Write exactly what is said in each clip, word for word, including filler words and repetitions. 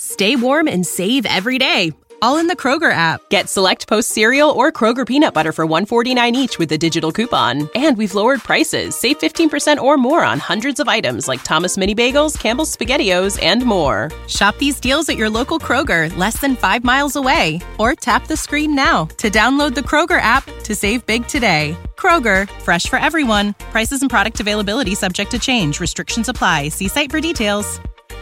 Stay warm and save every day, all in the Kroger app. Get Select Post cereal or Kroger peanut butter for one forty-nine each with a digital coupon. And we've lowered prices. Save fifteen percent or more on hundreds of items like Thomas Mini Bagels, Campbell's SpaghettiOs, and more. Shop these deals at your local Kroger, less than five miles away. Or tap the screen now to download the Kroger app to save big today. Kroger, fresh for everyone. Prices and product availability subject to change. Restrictions apply. See site for details.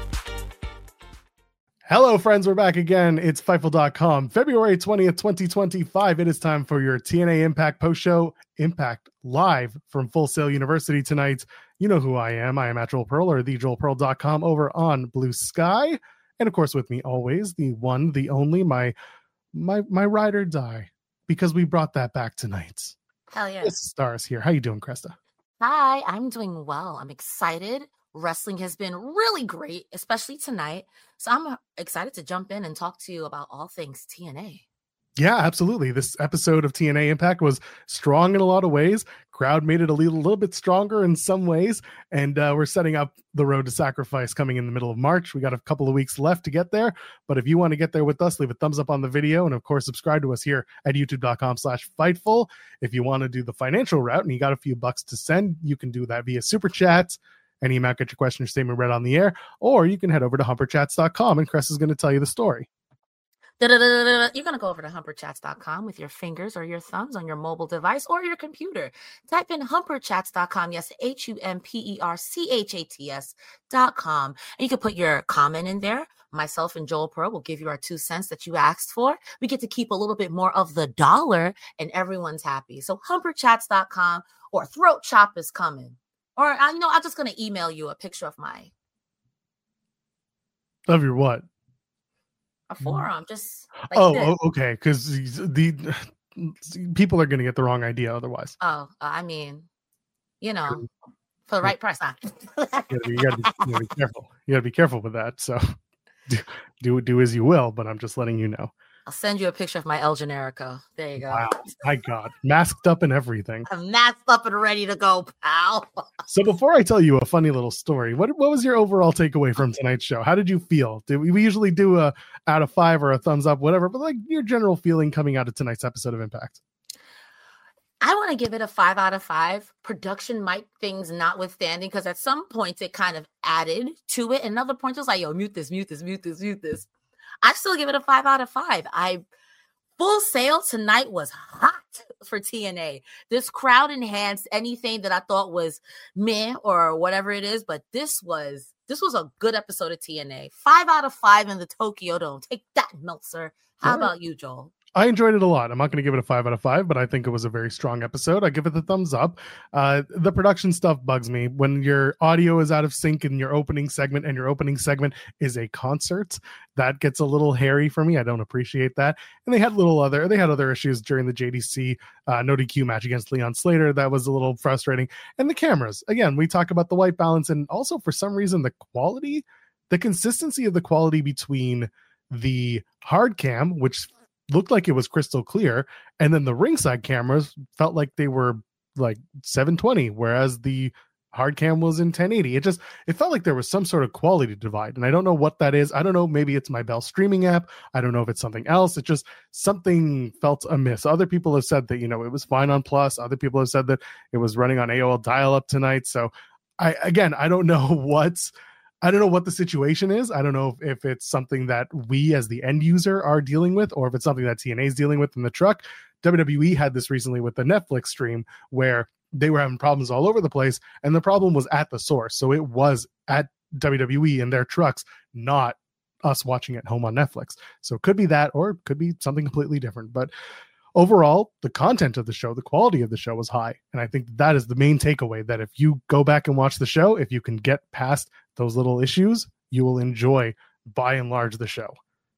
Hello, friends. We're back again. It's Fightful dot com. February twentieth, twenty twenty-five. It is time for your T N A Impact post-show Impact live from Full Sail University tonight. You know who I am. I am at Joel Pearl or the joel pearl dot com over on Blue Sky. And of course, with me always, the one, the only, my my my ride or die, because we brought that back tonight. Hell yeah. This Stars here. How you doing, Cresta? Hi, I'm doing well. I'm excited. Wrestling has been really great, especially tonight. So I'm excited to jump in and talk to you about all things T N A. Yeah, absolutely. This episode of T N A Impact was strong in a lot of ways. Crowd made it a little, little bit stronger in some ways. And uh, we're setting up the Road to Sacrifice coming in the middle of March. We got a couple of weeks left to get there. But if you want to get there with us, leave a thumbs up on the video. And of course, subscribe to us here at youtube dot com slash Fightful. If you want to do the financial route and you got a few bucks to send, you can do that via Super Chats. Any amount, get your question or statement read on the air, or you can head over to humper chats dot com and Cress is going to tell you the story. Da-da-da-da-da. You're going to go over to humper chats dot com with your fingers or your thumbs on your mobile device or your computer. Type in humper chats dot com. Yes, H U M P E R C H A T S dot com. And you can put your comment in there. Myself and Joel Pearl will give you our two cents that you asked for. We get to keep a little bit more of the dollar and everyone's happy. So humper chats dot com or Throat Chop is coming. Or, you know, I'm just going to email you a picture of my... Of your what? A forearm, just like oh, this. oh, okay. Because the people are going to get the wrong idea otherwise. Oh, I mean, you know, for the right price. Huh? you gotta be, you gotta be, you gotta be careful. You got to be careful with that. So do, do, do as you will, but I'm just letting you know. I'll send you a picture of my El Generico. There you go. Wow. My God. Masked up and everything. I'm masked up and ready to go, pal. So before I tell you a funny little story, what what was your overall takeaway from tonight's show? How did you feel? Did we, we usually do a out of five or a thumbs up, whatever, but like your general feeling coming out of tonight's episode of Impact? I want to give it a five out of five. Production mic things notwithstanding, because at some points it kind of added to it. And other points it was like, yo, mute this, mute this, mute this, mute this. I still give it a five out of five. I Full Sail tonight was hot for T N A. This crowd enhanced anything that I thought was meh or whatever it is, but this was this was a good episode of T N A. Five out of five in the Tokyo Dome. Take that, Meltzer. How about you, Joel? I enjoyed it a lot. I'm not going to give it a five out of five, but I think it was a very strong episode. I give it the thumbs up. Uh, the production stuff bugs me when your audio is out of sync in your opening segment and your opening segment is a concert. That gets a little hairy for me. I don't appreciate that. And they had little other, they had other issues during the J D C uh, no D Q match against Leon Slater. That was a little frustrating. And the cameras, again, we talk about the white balance and also for some reason, the quality, the consistency of the quality between the hard cam, which looked like it was crystal clear, and then the ringside cameras felt like they were like seven twenty, whereas the hard cam was in ten eighty. It just, it felt like there was some sort of quality divide, and I don't know what that is. I don't know, maybe it's my Bell streaming app. I don't know if it's something else. It just, something felt amiss. Other people have said that, you know, it was fine on Plus. Other people have said that it was running on A O L dial-up tonight. So I, again, I don't know what's, I don't know what the situation is. I don't know if, if it's something that we as the end user are dealing with, or if it's something that T N A is dealing with in the truck. W W E had this recently with the Netflix stream where they were having problems all over the place, and the problem was at the source. So it was at W W E and their trucks, not us watching at home on Netflix. So it could be that, or it could be something completely different. But overall, the content of the show, the quality of the show was high. And I think that is the main takeaway, that if you go back and watch the show, if you can get past those little issues, you will enjoy, by and large, the show.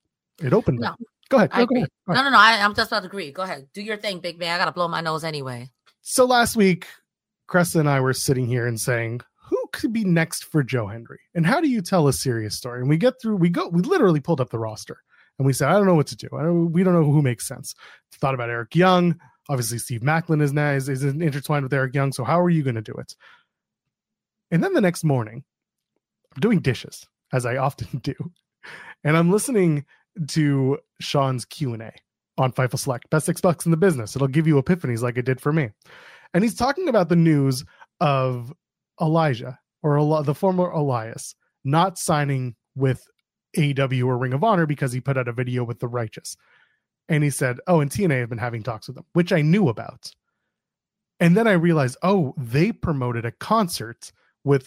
It opened no, up. Go ahead. I no, agree. go ahead. No, no, no. I, I'm just about to agree. Go ahead. Do your thing, big man. I got to blow my nose anyway. So last week, Cresta and I were sitting here and saying, who could be next for Joe Hendry? And how do you tell a serious story? And we get through, we go, we literally pulled up the roster. And we said, I don't know what to do. I don't, we don't know who makes sense. Thought about Eric Young. Obviously, Steve Macklin is now is, is intertwined with Eric Young. So how are you going to do it? And then the next morning, I'm doing dishes, as I often do. And I'm listening to Sean's Q and A on Fightful Select, best six bucks in the business. It'll give you epiphanies like it did for me. And he's talking about the news of Elijah, or Eli- the former Elias, not signing with A E W or Ring of Honor because he put out a video with the Righteous. And he said, oh, and T N A have been having talks with him, which I knew about. And then I realized, oh, they promoted a concert with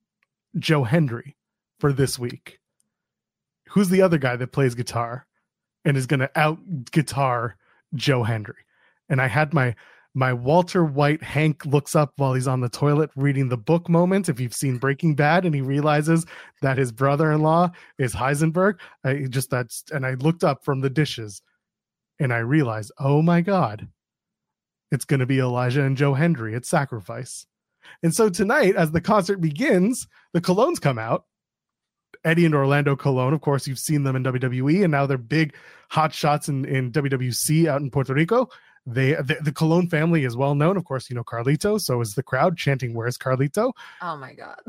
Joe Hendry for this week. Who's the other guy that plays guitar and is going to out guitar Joe Hendry? And I had my my Walter White Hank looks up while he's on the toilet reading the book moment. If you've seen Breaking Bad, and he realizes that his brother-in-law is Heisenberg, I just that's and I looked up from the dishes and I realized, oh my God, it's going to be Elijah and Joe Hendry at Sacrifice. And so tonight, as the concert begins, the Colognes come out. Eddie and Orlando Colon, of course, you've seen them in W W E, and now they're big hot shots in, in W W C out in Puerto Rico. They the, the Colon family is well known. Of course, you know Carlito, so is the crowd chanting, "Where's Carlito?" Oh my God.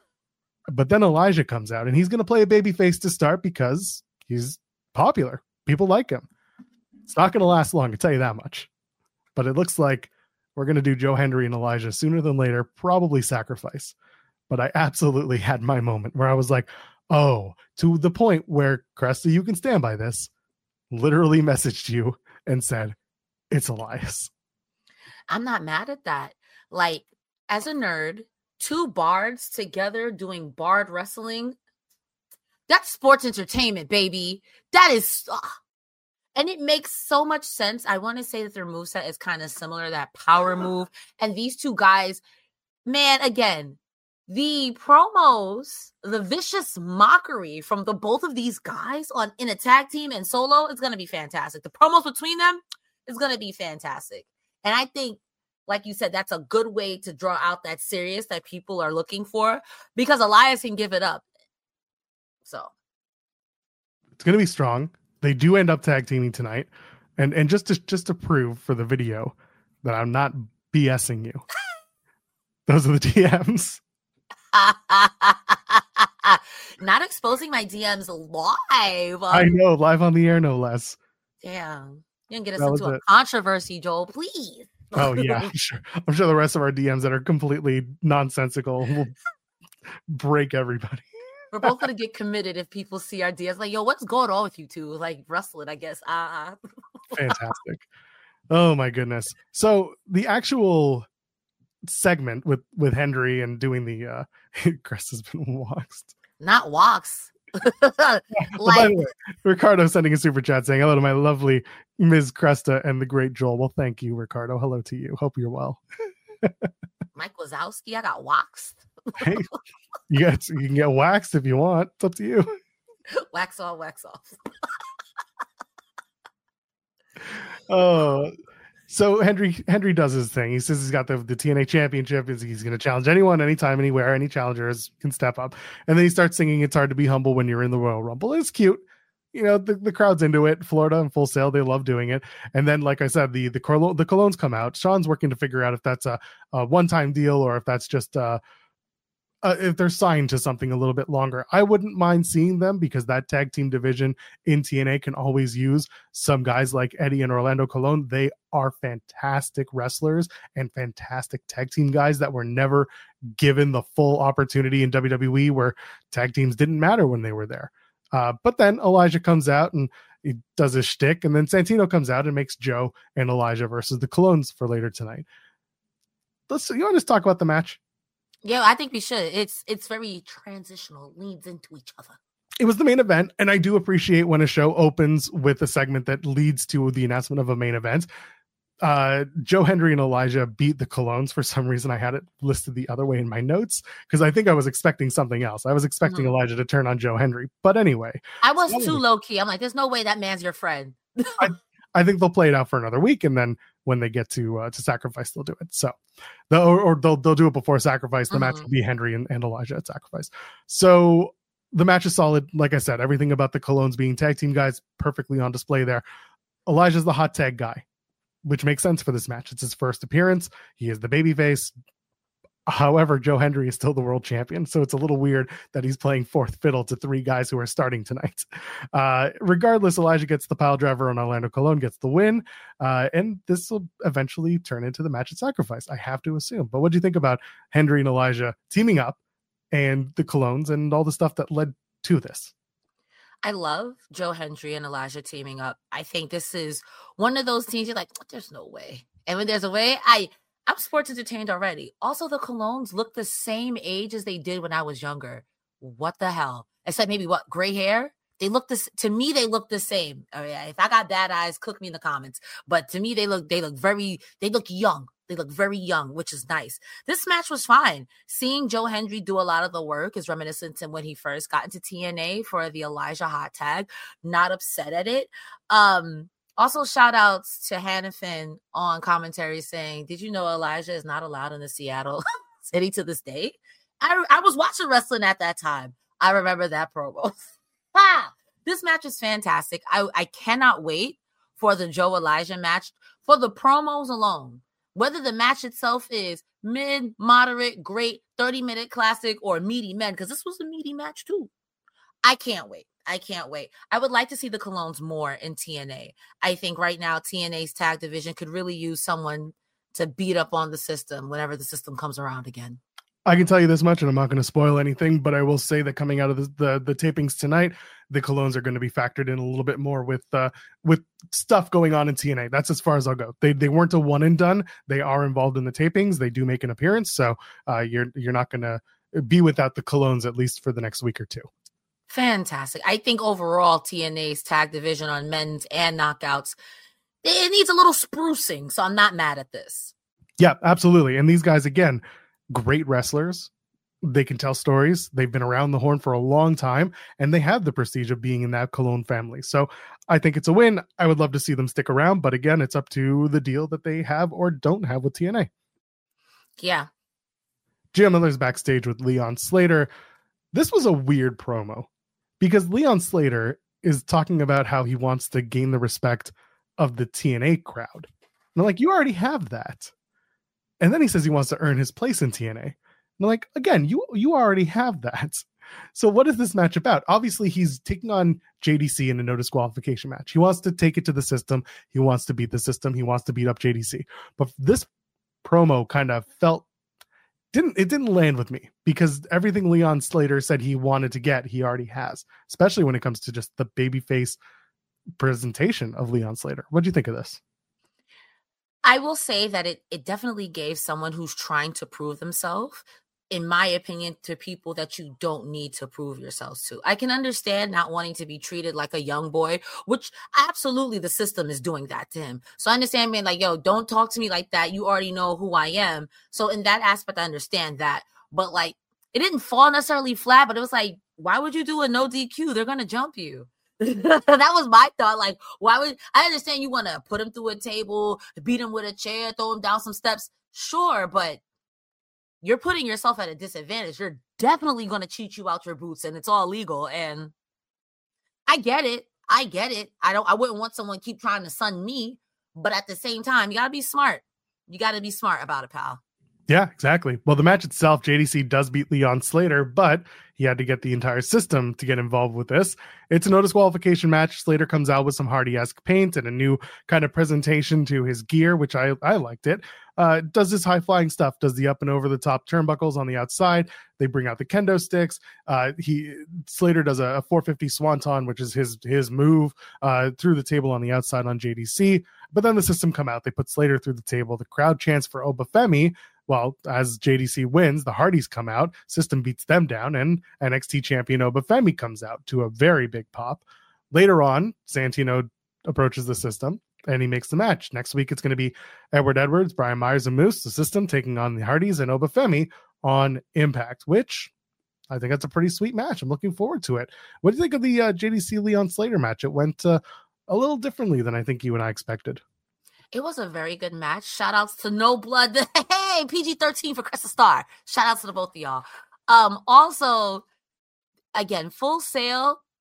But then Elijah comes out, and he's going to play a babyface to start because he's popular. People like him. It's not going to last long, I tell you that much. But it looks like we're going to do Joe Hendry and Elijah sooner than later, probably Sacrifice. But I absolutely had my moment where I was like, oh, to the point where, Cresta, you can stand by this, literally messaged you and said, it's Elias. I'm not mad at that. Like, as a nerd, two bards together doing bard wrestling, that's sports entertainment, baby. That is... Uh, and it makes so much sense. I want to say that their moveset is kind of similar, that power move. And these two guys, man, again, the promos, the vicious mockery from the both of these guys on in a tag team and solo is going to be fantastic. The promos between them is going to be fantastic. And I think, like you said, that's a good way to draw out that serious that people are looking for, because Elias can give it up. So it's going to be strong. They do end up tag teaming tonight. And and just to just to prove for the video that I'm not BSing you. Those are the D Ms. Not exposing my D Ms live. I know, live on the air, no less. Damn. You can get us That into a it. controversy, Joel, please. Oh, yeah. I'm sure, I'm sure the rest of our D Ms that are completely nonsensical will break everybody. We're both going to get committed if people see our D Ms. Like, yo, what's going on with you two? Like, wrestling, I guess. Uh-uh. Fantastic. Oh, my goodness. So the actual segment with, with Hendry and doing the... Uh, Chris has been waxed. Not walks. Like, by the way, Ricardo sending a super chat saying, hello to my lovely Miz Cresta and the great Joel. Well, thank you, Ricardo. Hello to you. Hope you're well. Mike Wazowski, I got waxed. Hey, you, got, you can get waxed if you want. It's up to you. Wax on, wax off. Oh, so Hendry Hendry does his thing. He says he's got the, the T N A championship. He's going to challenge anyone, anytime, anywhere. Any challengers can step up. And then he starts singing "It's Hard to Be Humble When You're in the Royal Rumble." It's cute. You know, the, the crowd's into it. Florida and Full Sail, they love doing it. And then, like I said, the the, Col- the Colognes come out. Sean's working to figure out if that's a, a one-time deal or if that's just uh, uh, if they're signed to something a little bit longer. I wouldn't mind seeing them because that tag team division in T N A can always use some guys like Eddie and Orlando Colon. They are fantastic wrestlers and fantastic tag team guys that were never given the full opportunity in W W E, where tag teams didn't matter when they were there. Uh, but then Elijah comes out and he does his shtick, and then Santino comes out and makes Joe and Elijah versus the Colognes for later tonight. Let's, you want to just talk about the match? Yeah, I think we should. It's it's very transitional, leads into each other. It was the main event, and I do appreciate when a show opens with a segment that leads to the announcement of a main event. Uh, Joe Hendry and Elijah beat the Colognes. For some reason, I had it listed the other way in my notes because I think I was expecting something else. I was expecting mm-hmm. Elijah to turn on Joe Hendry. But anyway. I was too low-key. I'm like, there's no way that man's your friend. I, I think they'll play it out for another week, and then when they get to uh, to Sacrifice, they'll do it. So, the, or, or they'll they'll do it before Sacrifice. The mm-hmm. match will be Hendry and, and Elijah at Sacrifice. So the match is solid. Like I said, everything about the Colognes being tag team guys perfectly on display there. Elijah's the hot tag guy, which makes sense for this match. It's his first appearance. He is the babyface. However, Joe Hendry is still the world champion, so it's a little weird that he's playing fourth fiddle to three guys who are starting tonight. Uh, regardless, Elijah gets the pile driver and Orlando Colon gets the win, uh, and this will eventually turn into the match at Sacrifice, I have to assume. But what do you think about Hendry and Elijah teaming up and the Colones and all the stuff that led to this? I love Joe Hendry and Elijah teaming up. I think this is one of those teams you're like, there's no way. And when there's a way, I... I'm sports entertained already. Also, the Colones look the same age as they did when I was younger. What the hell? Except maybe what? Gray hair? They look this to me, they look the same. Oh, yeah. If I got bad eyes, cook me in the comments. But to me, they look, they look very, they look young. They look very young, which is nice. This match was fine. Seeing Joe Hendry do a lot of the work is reminiscent to when he first got into T N A for the Elijah hot tag. Not upset at it. Um, Also, shout outs to Hannafin on commentary saying, did you know Elijah is not allowed in the Seattle city to this day? I, I was watching wrestling at that time. I remember that promo. Ha! This match is fantastic. I, I cannot wait for the Joe Elijah match. For the promos alone, whether the match itself is mid, moderate, great, thirty-minute classic, or meaty men, because this was a meaty match too. I can't wait. I can't wait. I would like to see the Colones more in T N A. I think right now T N A's tag division could really use someone to beat up on the system whenever the system comes around again. I can tell you this much, and I'm not going to spoil anything, but I will say that coming out of the, the, the tapings tonight, the Colones are going to be factored in a little bit more with uh, with stuff going on in T N A. That's as far as I'll go. They they weren't a one and done. They are involved in the tapings. They do make an appearance, so uh, you're you're not going to be without the Colones at least for the next week or two. Fantastic. I think overall T N A's tag division on men's and knockouts, it needs a little sprucing, so I'm not mad at this. Yeah, absolutely. And these guys, again, great wrestlers. They can tell stories. They've been around the horn for a long time, and they have the prestige of being in that Colon family. So I think it's a win. I would love to see them stick around, but again, it's up to the deal that they have or don't have with T N A. Yeah. G M Miller's backstage with Leon Slater. This was a weird promo, because Leon Slater is talking about how he wants to gain the respect of the T N A crowd. And I'm like, you already have that. And then he says he wants to earn his place in T N A. And I'm like, again, you you already have that. So what is this match about? Obviously, he's taking on J D C in a no disqualification match. He wants to take it to the system. He wants to beat the system. He wants to beat up J D C. But this promo kind of felt Didn't it didn't land with me, because everything Leon Slater said he wanted to get, he already has, especially when it comes to just the babyface presentation of Leon Slater. What do you think of this? I will say that it it definitely gave someone who's trying to prove themselves, in my opinion, to people that you don't need to prove yourselves to. I can understand not wanting to be treated like a young boy, which absolutely the system is doing that to him. So I understand being like, yo, don't talk to me like that. You already know who I am. So in that aspect, I understand that. But like, it didn't fall necessarily flat, but it was like, why would you do a no D Q? They're going to jump you. That was my thought. Like, why would I understand you want to put him through a table, beat him with a chair, throw him down some steps? Sure, but you're putting yourself at a disadvantage. You're definitely going to cheat you out your boots, and it's all legal. And I get it. I get it. I don't, I wouldn't want someone keep trying to sun me, but at the same time, you got to be smart. You got to be smart about it, pal. Yeah, exactly. Well, the match itself, J D C does beat Leon Slater, but he had to get the entire system to get involved with this. It's a no disqualification match. Slater comes out with some Hardy-esque paint and a new kind of presentation to his gear, which I, I liked it. Uh, does this high-flying stuff, does the up and over-the-top turnbuckles on the outside. They bring out the kendo sticks. Uh, he Slater does a, a four fifty swanton, which is his his move, uh, through the table on the outside on J D C. But then the system come out. They put Slater through the table. The crowd chants for Obafemi. Well, as J D C wins, the Hardys come out, system beats them down, and N X T champion Obafemi comes out to a very big pop. Later on, Santino approaches the system, and he makes the match. Next week, it's going to be Edward Edwards, Brian Myers, and Moose, the system, taking on the Hardys and Obafemi on Impact, which I think that's a pretty sweet match. I'm looking forward to it. What do you think of the uh, J D C Leon Slater match? It went uh, a little differently than I think you and I expected. It was a very good match. Shout outs to No Blood. Hey, P G thirteen for Cresta Star. Shout outs to the both of y'all. Um, also, again, Full Sail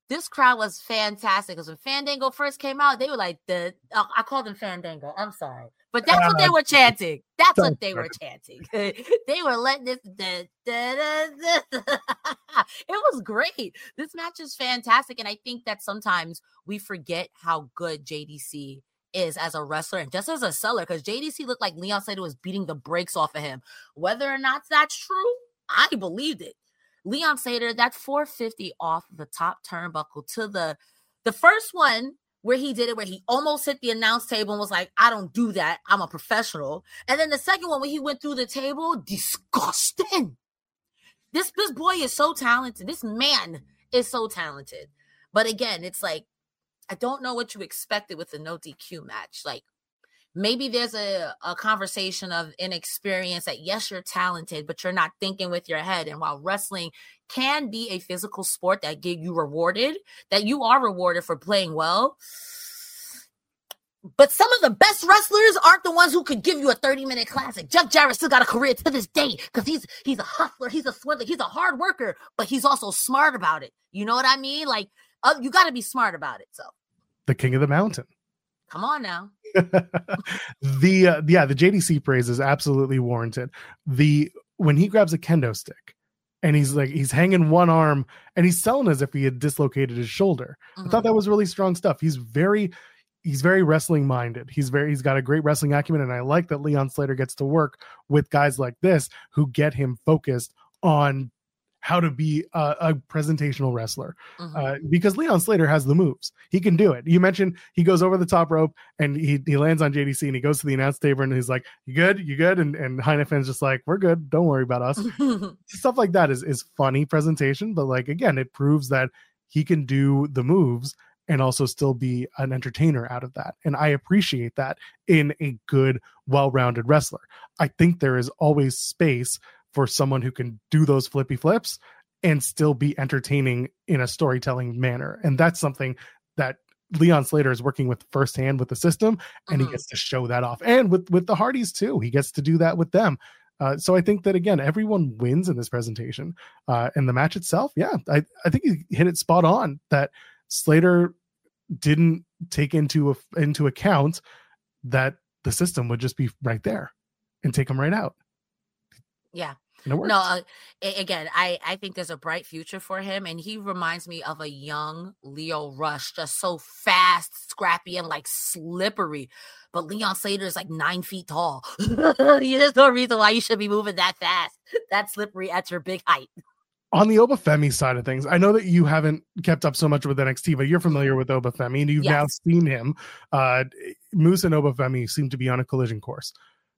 this crowd was fantastic. Because when Fandango first came out, they were like, the uh, I called them Fandango. I'm sorry. But that's uh, what they were chanting. That's what they were chanting. They were letting this. Da, da, da, da. It was great. This match is fantastic. And I think that sometimes we forget how good J D C is as a wrestler and just as a seller, because J D C looked like Leon Slater was beating the brakes off of him. Whether or not that's true, I believed it. Leon Slater, that four fifty off the top turnbuckle to the the first one where he did it, where he almost hit the announce table and was like, I don't do that. I'm a professional. And then the second one, when he went through the table, disgusting. This, this boy is so talented. This man is so talented. But again, it's like, I don't know what you expected with the no D Q match. Like, maybe there's a, a conversation of inexperience that, yes, you're talented, but you're not thinking with your head. And while wrestling can be a physical sport that get you rewarded, that you are rewarded for playing well, but some of the best wrestlers aren't the ones who could give you a thirty-minute classic. Jeff Jarrett still got a career to this day because he's he's a hustler, he's a swindler, he's a hard worker, but he's also smart about it. You know what I mean? Like, uh, you got to be smart about it. So, the king of the mountain. Come on now. the uh, yeah, the J D C praise is absolutely warranted. The when he grabs a kendo stick and he's like he's hanging one arm and he's selling as if he had dislocated his shoulder. Mm-hmm. I thought that was really strong stuff. He's very he's very wrestling minded. He's very he's got a great wrestling acumen, and I like that Leon Slater gets to work with guys like this who get him focused on how to be a, a presentational wrestler. Mm-hmm. uh, because Leon Slater has the moves. He can do it. You mentioned he goes over the top rope and he, he lands on J D C and he goes to the announce table and he's like, you good? You good? And, and Heinefan's just like, we're good. Don't worry about us. Stuff like that is, is funny presentation. But like, again, it proves that he can do the moves and also still be an entertainer out of that. And I appreciate that in a good, well-rounded wrestler. I think there is always space for someone who can do those flippy flips and still be entertaining in a storytelling manner. And that's something that Leon Slater is working with firsthand with the system, and mm-hmm. he gets to show that off. And with, with the Hardys too, he gets to do that with them. Uh, so I think that, again, everyone wins in this presentation. Uh, and the match itself, yeah, I, I think he hit it spot on that Slater didn't take into, a, into account that the system would just be right there and take him right out. Yeah. No, uh, again, I, I think there's a bright future for him. And he reminds me of a young Leo Rush, just so fast, scrappy, and like slippery. But Leon Slater is like nine feet tall. There's no reason why you should be moving that fast, that slippery at your big height. On the Obafemi side of things, I know that you haven't kept up so much with N X T, but you're familiar with Obafemi and you've yes. now seen him. Uh, Moose and Obafemi seem to be on a collision course.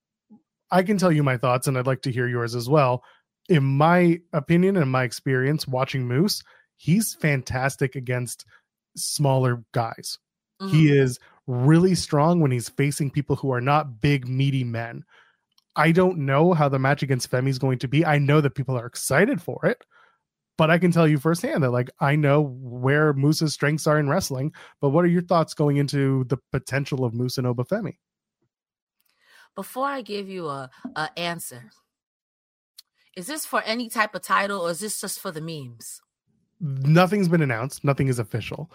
I can tell you my thoughts, and I'd like to hear yours as well. In my opinion and my experience watching Moose, he's fantastic against smaller guys. Mm-hmm. He is really strong when he's facing people who are not big, meaty men. I don't know how the match against Femi is going to be. I know that people are excited for it, but I can tell you firsthand that, like, I know where Moose's strengths are in wrestling. But what are your thoughts going into the potential of Moose and Obafemi? Before I give you a, a answer, is this for any type of title or is this just for the memes? Nothing's been announced. Nothing is official.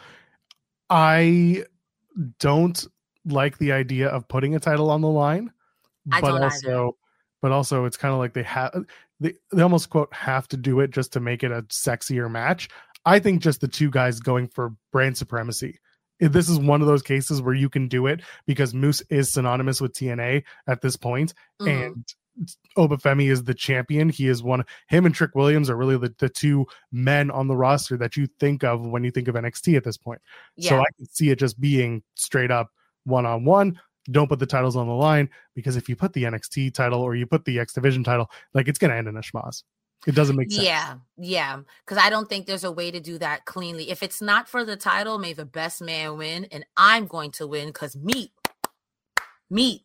I don't like the idea of putting a title on the line, I but don't also, either. but also it's kind of like they have, they, they almost quote have to do it just to make it a sexier match. I think just the two guys going for brand supremacy. This is one of those cases where you can do it because Moose is synonymous with T N A at this point, mm-hmm. and Obafemi is the champion. He is one. Him and Trick Williams are really the, the two men on the roster that you think of when you think of N X T at this point. Yeah. So I can see it just being straight up one on one. Don't put the titles on the line, because if you put the N X T title or you put the X Division title, like, it's going to end in a schmoz. It doesn't make sense. Yeah, yeah. Because I don't think there's a way to do that cleanly. If it's not for the title, may the best man win. And I'm going to win because meat. Meat.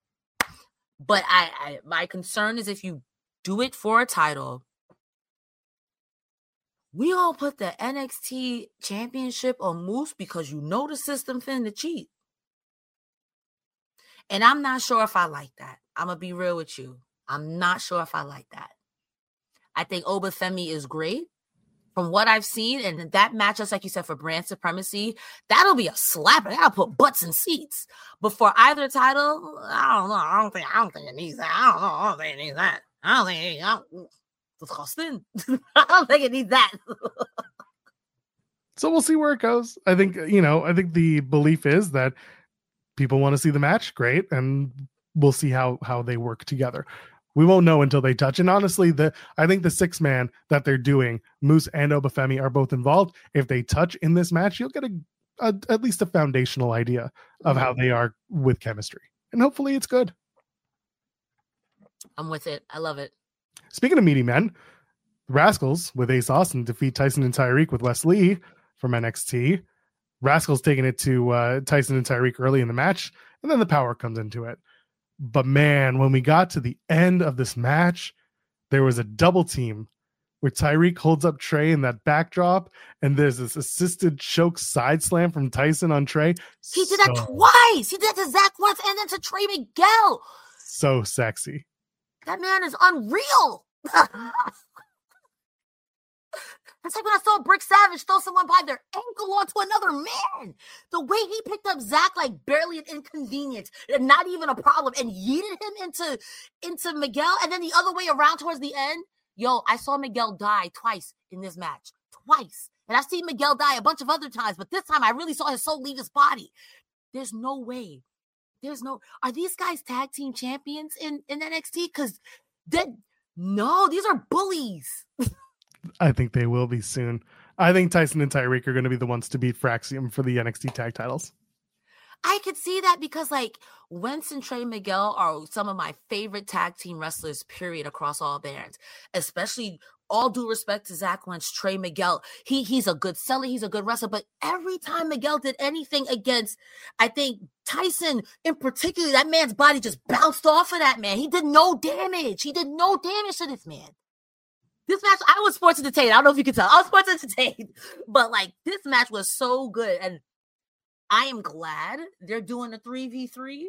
But I, I my concern is if you do it for a title, we all put the N X T championship on Moose because you know the system finna cheat. And I'm not sure if I like that. I'm going to be real with you. I'm not sure if I like that. I think Obafemi is great. from what I've seen, and that match, just like you said, for brand supremacy, that'll be a slapper. That'll put butts in seats. But for either title, I don't know. I don't think. I don't think it needs that. I don't know. I don't think it needs that. I don't think. It, I don't, disgusting. I don't think it needs that. So we'll see where it goes. I think you know. I think the belief is that people want to see the match. Great, and we'll see how how they work together. We won't know until they touch. And honestly, the I think the six man that they're doing, Moose and Obafemi, are both involved. If they touch in this match, you'll get a, a at least a foundational idea of how they are with chemistry. And hopefully it's good. I'm with it. I love it. Speaking of meaty men, Rascals with Ace Austin defeat Tyson and Tyreek with Wes Lee from N X T. Rascals taking it to uh, Tyson and Tyreek early in the match, and then the power comes into it. But man, when we got to the end of this match, there was a double team where Tyreek holds up Trey in that backdrop, and there's this assisted choke side slam from Tyson on Trey. He did that so, twice. He did that to Zach once and then to Trey Miguel. So sexy. That man is unreal. It's like when I saw Brick Savage throw someone by their ankle onto another man. The way he picked up Zach like barely an inconvenience, and not even a problem, and yeeted him into, into Miguel, and then the other way around towards the end. Yo, I saw Miguel die twice in this match. Twice. And I've seen Miguel die a bunch of other times, but this time I really saw his soul leave his body. There's no way. There's no... Are these guys tag team champions in, in N X T? Because that... No, these are bullies. I think they will be soon. I think Tyson and Tyreek are going to be the ones to beat Fraxium for the N X T tag titles. I could see that because, like, Wentz and Trey Miguel are some of my favorite tag team wrestlers, period, across all bands. Especially, all due respect to Zach Wentz, Trey Miguel. He He's a good seller. He's a good wrestler. But every time Miguel did anything against, I think, Tyson in particular, that man's body just bounced off of that man. He did no damage. He did no damage to this man. This match, I was sports entertained. I don't know if you can tell. I was sports entertained. But, like, this match was so good. And I am glad they're doing a three v three.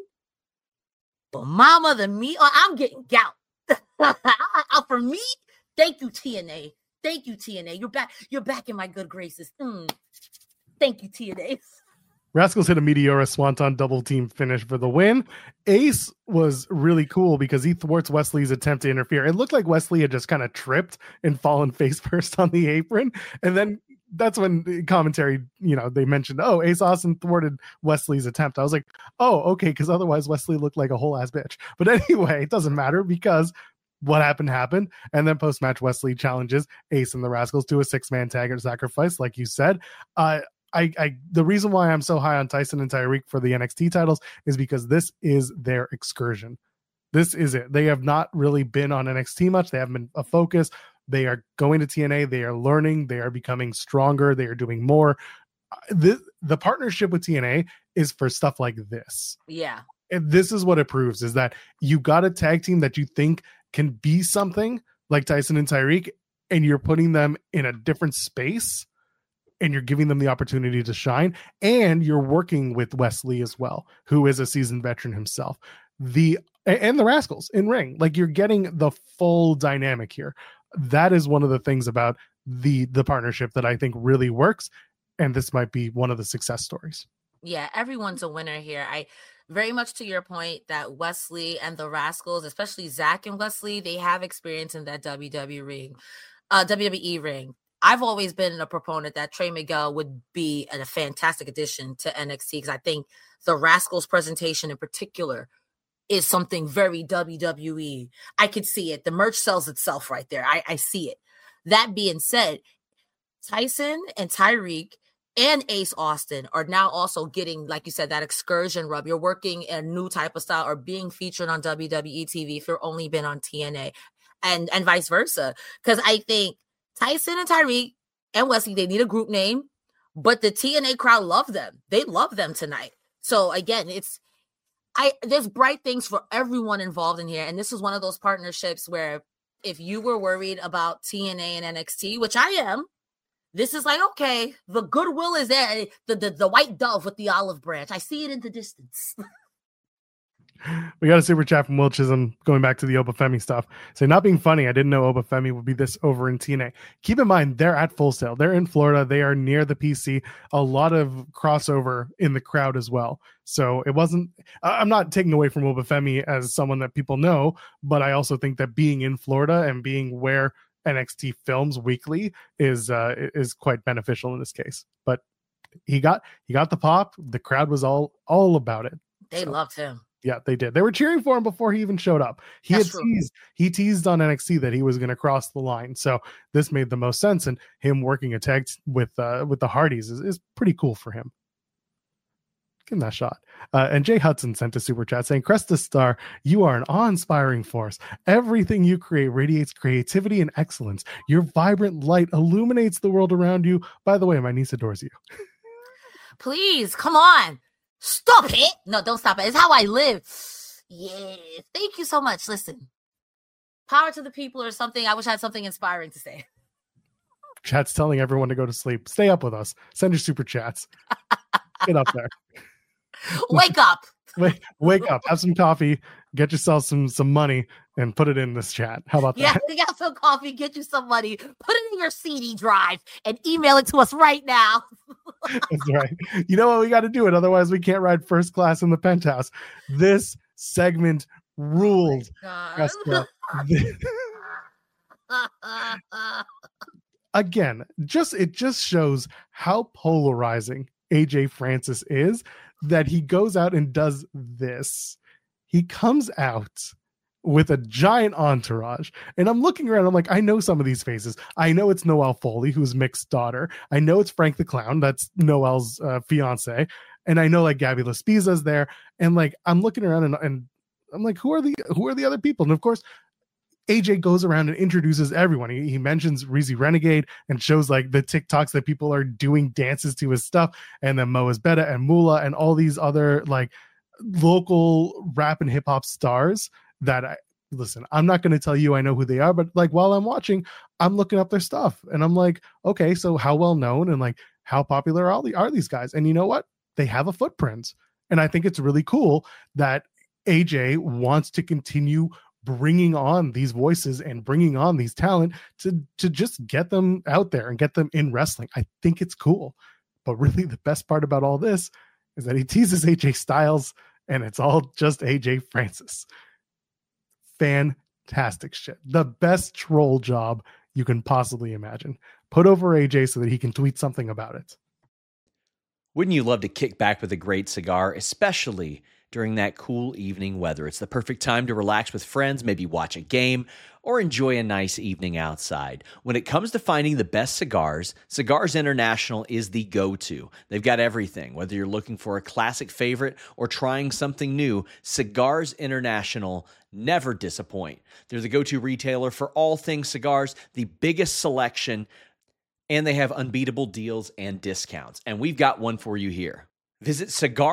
But mama, the me, oh, I'm getting gout. For me, thank you, T N A. Thank you, T N A. You're back. You're back in my good graces. Mm. Thank you, T N A. Rascals hit a Meteora Swanton double team finish for the win. Ace was really cool because he thwarts Wesley's attempt to interfere. It looked like Wesley had just kind of tripped and fallen face first on the apron. And then that's when the commentary, you know, they mentioned, oh, Ace Austin thwarted Wesley's attempt. I was like, oh, okay, because otherwise Wesley looked like a whole ass bitch. But anyway, it doesn't matter because what happened happened. And then post-match, Wesley challenges Ace and the Rascals to a six-man tag or sacrifice, like you said. Uh, I, I the reason why I'm so high on Tyson and Tyreek for the N X T titles is because this is their excursion. This is it. They have not really been on N X T much. They haven't been a focus. They are going to T N A. They are learning. They are becoming stronger. They are doing more. The, the partnership with T N A is for stuff like this. Yeah. And this is what it proves, is that you got a tag team that you think can be something like Tyson and Tyreek, and you're putting them in a different space, and you're giving them the opportunity to shine, and you're working with Wesley as well, who is a seasoned veteran himself. The and the Rascals in ring, like you're getting the full dynamic here. That is one of the things about the the partnership that I think really works, and this might be one of the success stories. Yeah, everyone's a winner here. I very much to your point that Wesley and the Rascals, especially Zach and Wesley, they have experience in that W W E ring, uh, W W E ring. I've always been a proponent that Trey Miguel would be a fantastic addition to N X T because I think the Rascals presentation in particular is something very W W E. I could see it. The merch sells itself right there. I, I see it. That being said, Tyson and Tyreek and Ace Austin are now also getting, like you said, that excursion rub. You're working a new type of style or being featured on W W E T V if you've only been on T N A, and, and vice versa. Because I think Tyson and Tyreek and Wesley, they need a group name, but the T N A crowd love them. They love them tonight. So again, it's I there's bright things for everyone involved in here. And this is one of those partnerships where if you were worried about T N A and N X T, which I am, this is like, okay, the goodwill is there. The, the, the white dove with the olive branch. I see it in the distance. We got a super chat from Will Chisholm going back to the Obafemi stuff. Say, not being funny, I didn't know Obafemi would be this over in T N A. Keep in mind, they're at Full Sail. They're in Florida. They are near the P C. A lot of crossover in the crowd as well. So it wasn't, I'm not taking away from Obafemi as someone that people know, but I also think that being in Florida and being where N X T films weekly is uh, is quite beneficial in this case. But he got he got the pop. The crowd was all all about it. They so. loved him. Yeah, they did. They were cheering for him before he even showed up. He That's had true. teased, he teased on N X T that he was going to cross the line. So this made the most sense. And him working a tag with uh, with the Hardys is, is pretty cool for him. Give him that shot. Uh, and Jay Hudson sent a super chat saying, Cresta Star, you are an awe-inspiring force. Everything you create radiates creativity and excellence. Your vibrant light illuminates the world around you. By the way, my niece adores you. Please, come on. Stop it. No, don't stop it. It's how I live. Yeah. Thank you so much. Listen, power to the people or something. I wish I had something inspiring to say. Chat's telling everyone to go to sleep. Stay up with us. Send your super chats. Get up there. Wake up. Wake, wake up. Have some coffee. Get yourself some some money and put it in this chat. How about yeah, that? Yeah, get some coffee. Get you some money. Put it in your C D drive and email it to us right now. That's right. You know what? We got to do it. Otherwise, we can't ride first class in the penthouse. This segment ruled. Oh Again, just it just shows how polarizing A J Francis is that he goes out and does this. He comes out with a giant entourage, and I'm looking around. I'm like, I know some of these faces. I know it's Noelle Foley, who's Mick's daughter. I know it's Frank the Clown, that's Noelle's uh, fiance, and I know like Gabby Laspiza's there. And like, I'm looking around, and, and I'm like, who are the who are the other people? And of course, A J goes around and introduces everyone. He, he mentions Reezy Renegade and shows like the TikToks that people are doing dances to his stuff. And then Mo Esbeta and Moolah and all these other like local rap and hip hop stars that I listen, I'm not going to tell you I know who they are, but like while I'm watching, I'm looking up their stuff and I'm like, okay, so how well known and like how popular are, the, are these guys? And you know what? They have a footprint. And I think it's really cool that A J wants to continue bringing on these voices and bringing on these talent to to just get them out there and get them in wrestling. I think it's cool. But really the best part about all this is that he teases A J Styles and it's all just A J Francis. Fantastic shit. The best troll job you can possibly imagine. Put over A J so that he can tweet something about it. Wouldn't you love to kick back with a great cigar, especially during that cool evening weather? It's the perfect time to relax with friends, maybe watch a game, or enjoy a nice evening outside. When it comes to finding the best cigars, Cigars International is the go-to. They've got everything. Whether you're looking for a classic favorite or trying something new, Cigars International never disappoint. They're the go-to retailer for all things cigars, the biggest selection, and they have unbeatable deals and discounts. And we've got one for you here. Visit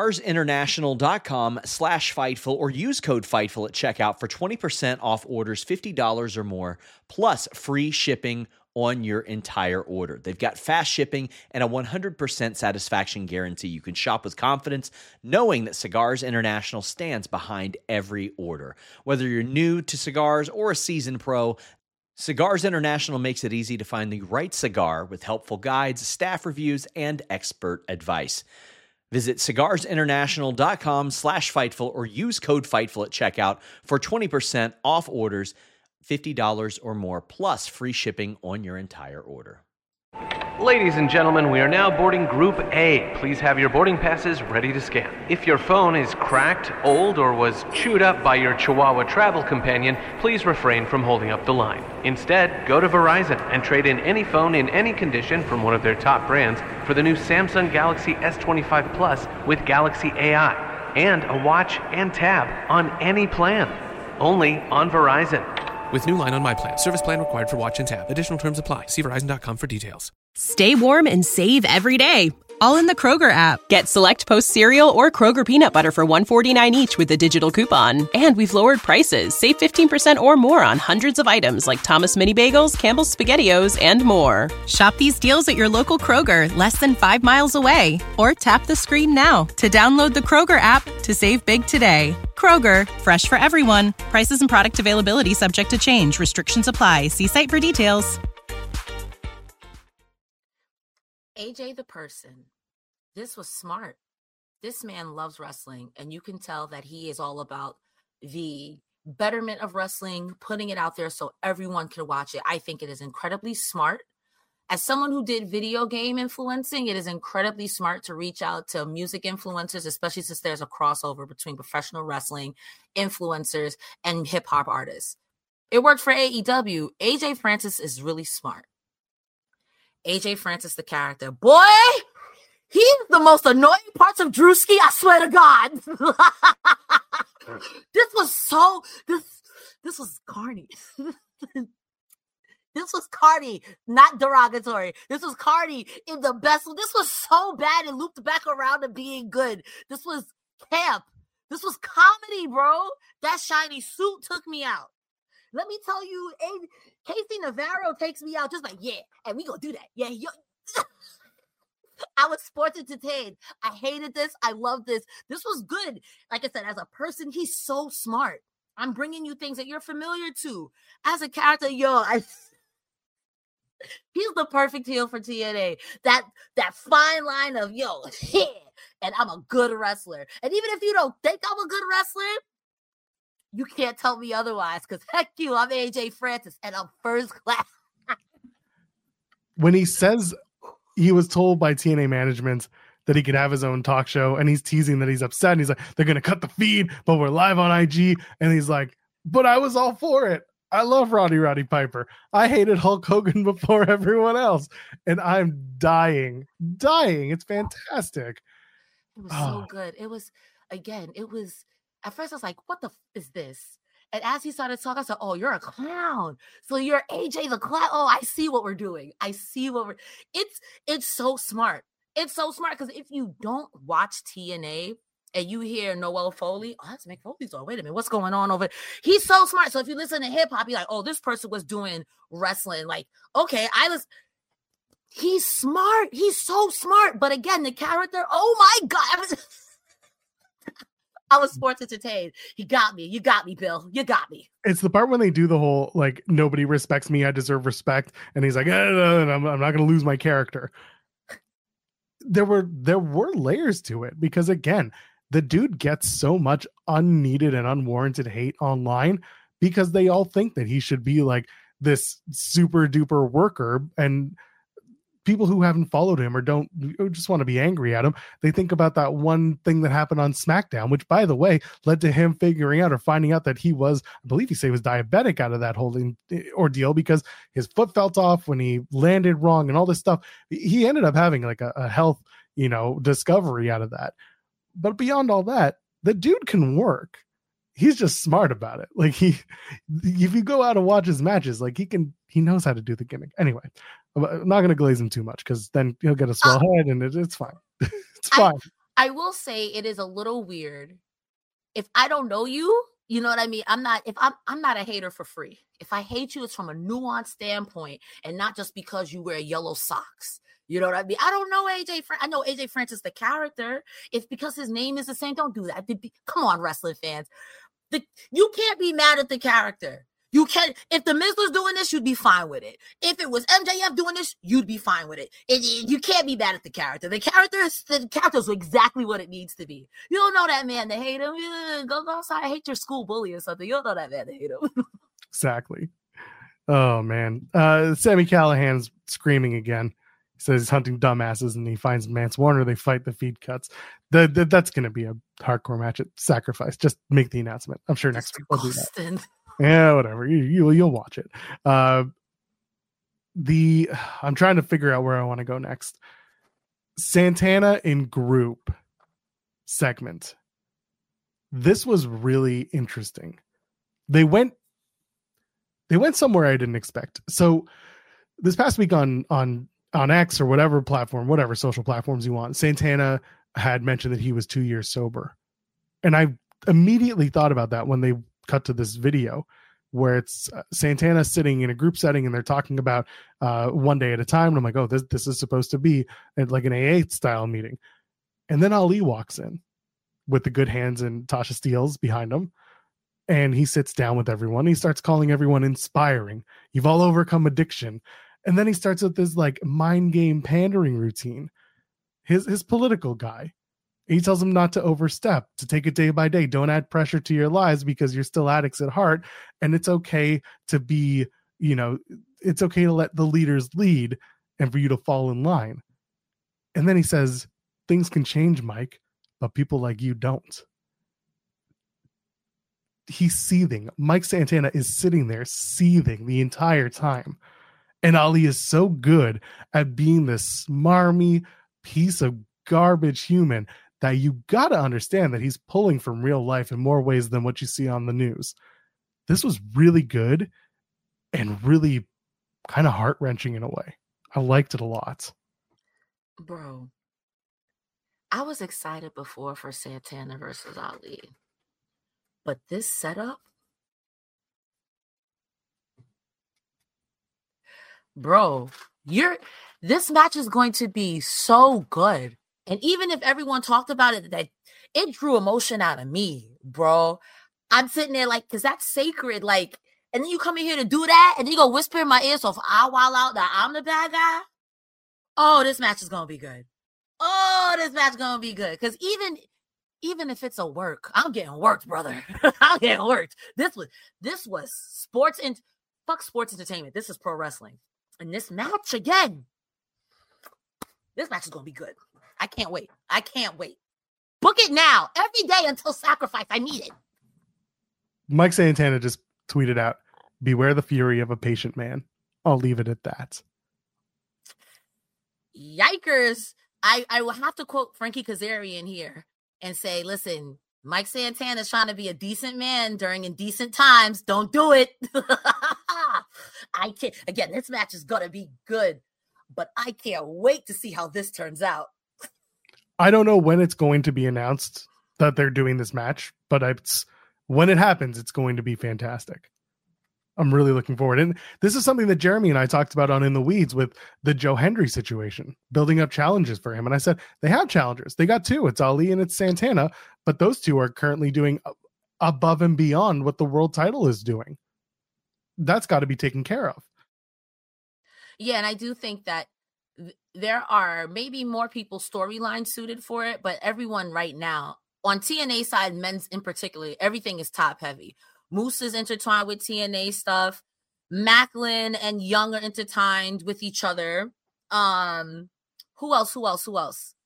cigarsinternational.com slash Fightful or use code Fightful at checkout for twenty percent off orders fifty dollars or more, plus free shipping on your entire order. They've got fast shipping and a one hundred percent satisfaction guarantee. You can shop with confidence, knowing that Cigars International stands behind every order. Whether you're new to cigars or a seasoned pro, Cigars International makes it easy to find the right cigar with helpful guides, staff reviews, and expert advice. Visit cigarsinternational.com slash Fightful or use code Fightful at checkout for twenty percent off orders, fifty dollars or more, plus free shipping on your entire order. Ladies and gentlemen, we are now boarding Group A. Please have your boarding passes ready to scan. If your phone is cracked, old, or was chewed up by your Chihuahua travel companion, please refrain from holding up the line. Instead, go to Verizon and trade in any phone in any condition from one of their top brands for the new Samsung Galaxy S twenty-five Plus with Galaxy A I and a watch and tab on any plan. Only on Verizon. With new line on My Plan. Service plan required for watch and tab. Additional terms apply. See Verizon dot com for details. Stay warm and save every day, all in the Kroger app. Get Select Post cereal or Kroger peanut butter for one forty-nine each with a digital coupon. And we've lowered prices. Save fifteen percent or more on hundreds of items like Thomas Mini Bagels, Campbell's SpaghettiOs, and more. Shop these deals at your local Kroger, less than five miles away. Or tap the screen now to download the Kroger app to save big today. Kroger. Kroger, fresh for everyone. Prices and product availability subject to change. Restrictions apply. See site for details. A J the person, this was smart. This man loves wrestling, and you can tell that he is all about the betterment of wrestling, putting it out there so everyone can watch it. I think it is incredibly smart. As someone who did video game influencing, it is incredibly smart to reach out to music influencers, especially since there's a crossover between professional wrestling influencers and hip hop artists. It worked for A E W. A J Francis is really smart. A J Francis, the character, boy, he's the most annoying parts of Drewski, I swear to God. This was so, this, this was carny. This was carny, not derogatory. This was carny in the best. This was so bad it looped back around to being good. This was camp. This was comedy, bro. That shiny suit took me out. Let me tell you, a- Casey Navarro takes me out just like, yeah, and we gonna do that. Yeah, yo. I was sports entertained. I hated this. I loved this. This was good. Like I said, as a person, he's so smart. I'm bringing you things that you're familiar to. As a character, yo, I... he's the perfect heel for T N A. That that fine line of, yo, yeah, and I'm a good wrestler. And even if you don't think I'm a good wrestler, you can't tell me otherwise, because heck you, I'm A J Francis, and I'm first class. When he says he was told by T N A management that he could have his own talk show, and he's teasing that he's upset, and he's like, they're going to cut the feed, but we're live on I G, and he's like, but I was all for it. I love Roddy Roddy Piper. I hated Hulk Hogan before everyone else, and I'm dying, dying. It's fantastic. It was Oh. so good. It was, again, it was, at first I was like, what the f- is this? And as he started talking, I said, oh, you're a clown. So you're A J the clown. Oh, I see what we're doing. I see what we're, it's, it's so smart. It's so smart, because if you don't watch T N A and you hear Noel Foley, oh, that's Mick Foley's on. Wait a minute, what's going on over? He's so smart. So if you listen to hip hop, you're like, oh, this person was doing wrestling. Like, okay, I was, he's smart. He's so smart. But again, the character, oh my God. I was sports entertained. He got me. You got me, Bill. You got me. It's the part when they do the whole, like, nobody respects me, I deserve respect. And he's like, eh, no, no, I'm, I'm not going to lose my character. There were, there were layers to it, because again, the dude gets so much unneeded and unwarranted hate online because they all think that he should be like this super duper worker, and people who haven't followed him or don't or just want to be angry at him, they think about that one thing that happened on SmackDown, which, by the way, led to him figuring out or finding out that he was, I believe he said he was diabetic out of that whole in, ordeal, because his foot felt off when he landed wrong and all this stuff. He ended up having like a, a health, you know, discovery out of that. But beyond all that, the dude can work. He's just smart about it. Like, he, if you go out and watch his matches, like, he can, he knows how to do the gimmick. Anyway, I'm not going to glaze him too much, because then he'll get a swell uh, head, and it, it's fine. It's fine. I, I will say it is a little weird. If I don't know you, you know what I mean? I'm not, if I'm, I'm not a hater for free. If I hate you, it's from a nuanced standpoint, and not just because you wear yellow socks. You know what I mean? I don't know A J. Fran- I know A J Francis, the character. It's because his name is the same. Don't do that. Come on, wrestling fans. The, you can't be mad at the character. You can't. If the Miz was doing this, you'd be fine with it. If it was M J F doing this, you'd be fine with it. it, it you can't be mad at the character. The character is the character's exactly what it needs to be. You don't know that man to hate him. Go, go outside, hate your school bully or something. You don't know that man to hate him. Exactly. Oh man. Uh, Sami Callihan's screaming again. He says he's hunting dumbasses, and he finds Mance Warner. They fight, the feed cuts. The, the, that's going to be a hardcore match at Sacrifice. Just make the announcement. I'm sure next week we'll do that. Yeah, whatever. You, you, you'll watch it. Uh, the I'm trying to figure out where I want to go next. Santana in group segment. This was really interesting. They went they went somewhere I didn't expect. So this past week on on on X or whatever platform, whatever social platforms you want, Santana had mentioned that he was two years sober. And I immediately thought about that when they cut to this video where it's uh, Santana sitting in a group setting, and they're talking about uh, one day at a time. And I'm like, oh, this, this is supposed to be like an A A style meeting. And then Ali walks in, with the good hands and Tasha Steelz behind him. And he sits down with everyone. He starts calling everyone inspiring. You've all overcome addiction. And then he starts with this like mind game pandering routine. His his political guy. He tells them not to overstep, to take it day by day. Don't add pressure to your lives because you're still addicts at heart. And it's okay to be, you know, it's okay to let the leaders lead and for you to fall in line. And then he says, things can change, Mike, but people like you don't. He's seething. Mike Santana is sitting there seething the entire time. And Ali is so good at being this smarmy piece of garbage human that you got to understand that he's pulling from real life in more ways than what you see on the news. This was really good and really kind of heart-wrenching in a way. I liked it a lot. Bro, I was excited before for Santana versus Ali. But this setup, bro, you're this match is going to be so good. And even if everyone talked about it, that it drew emotion out of me, bro. I'm sitting there like, because that's sacred. Like, and then you come in here to do that, and then you go whisper in my ear, so if I wild out that I'm the bad guy, oh, this match is going to be good. Oh, this match is going to be good. Because even, even if it's a work, I'm getting worked, brother. I'm getting worked. This was, this was sports and fuck sports entertainment. This is pro wrestling. And this match, again, this match is going to be good. I can't wait. I can't wait. Book it now. Every day until Sacrifice. I need it. Mike Santana just tweeted out, beware the fury of a patient man. I'll leave it at that. Yikers. I, I will have to quote Frankie Kazarian here and say, listen, Mike Santana is trying to be a decent man during indecent times. Don't do it. I can't. Again, this match is going to be good, but I can't wait to see how this turns out. I don't know when it's going to be announced that they're doing this match, but it's when it happens, it's going to be fantastic. I'm really looking forward. And this is something that Jeremy and I talked about on In the Weeds with the Joe Hendry situation, building up challenges for him. And I said, they have challengers. They got two. It's Ali and it's Santana, but those two are currently doing above and beyond what the world title is doing. That's got to be taken care of. Yeah, and I do think that th- there are maybe more people storyline suited for it, but everyone right now, on T N A side, men's in particular, everything is top heavy. Moose is intertwined with T N A stuff. Macklin and Young are intertwined with each other. Um, who else? Who else? Who else?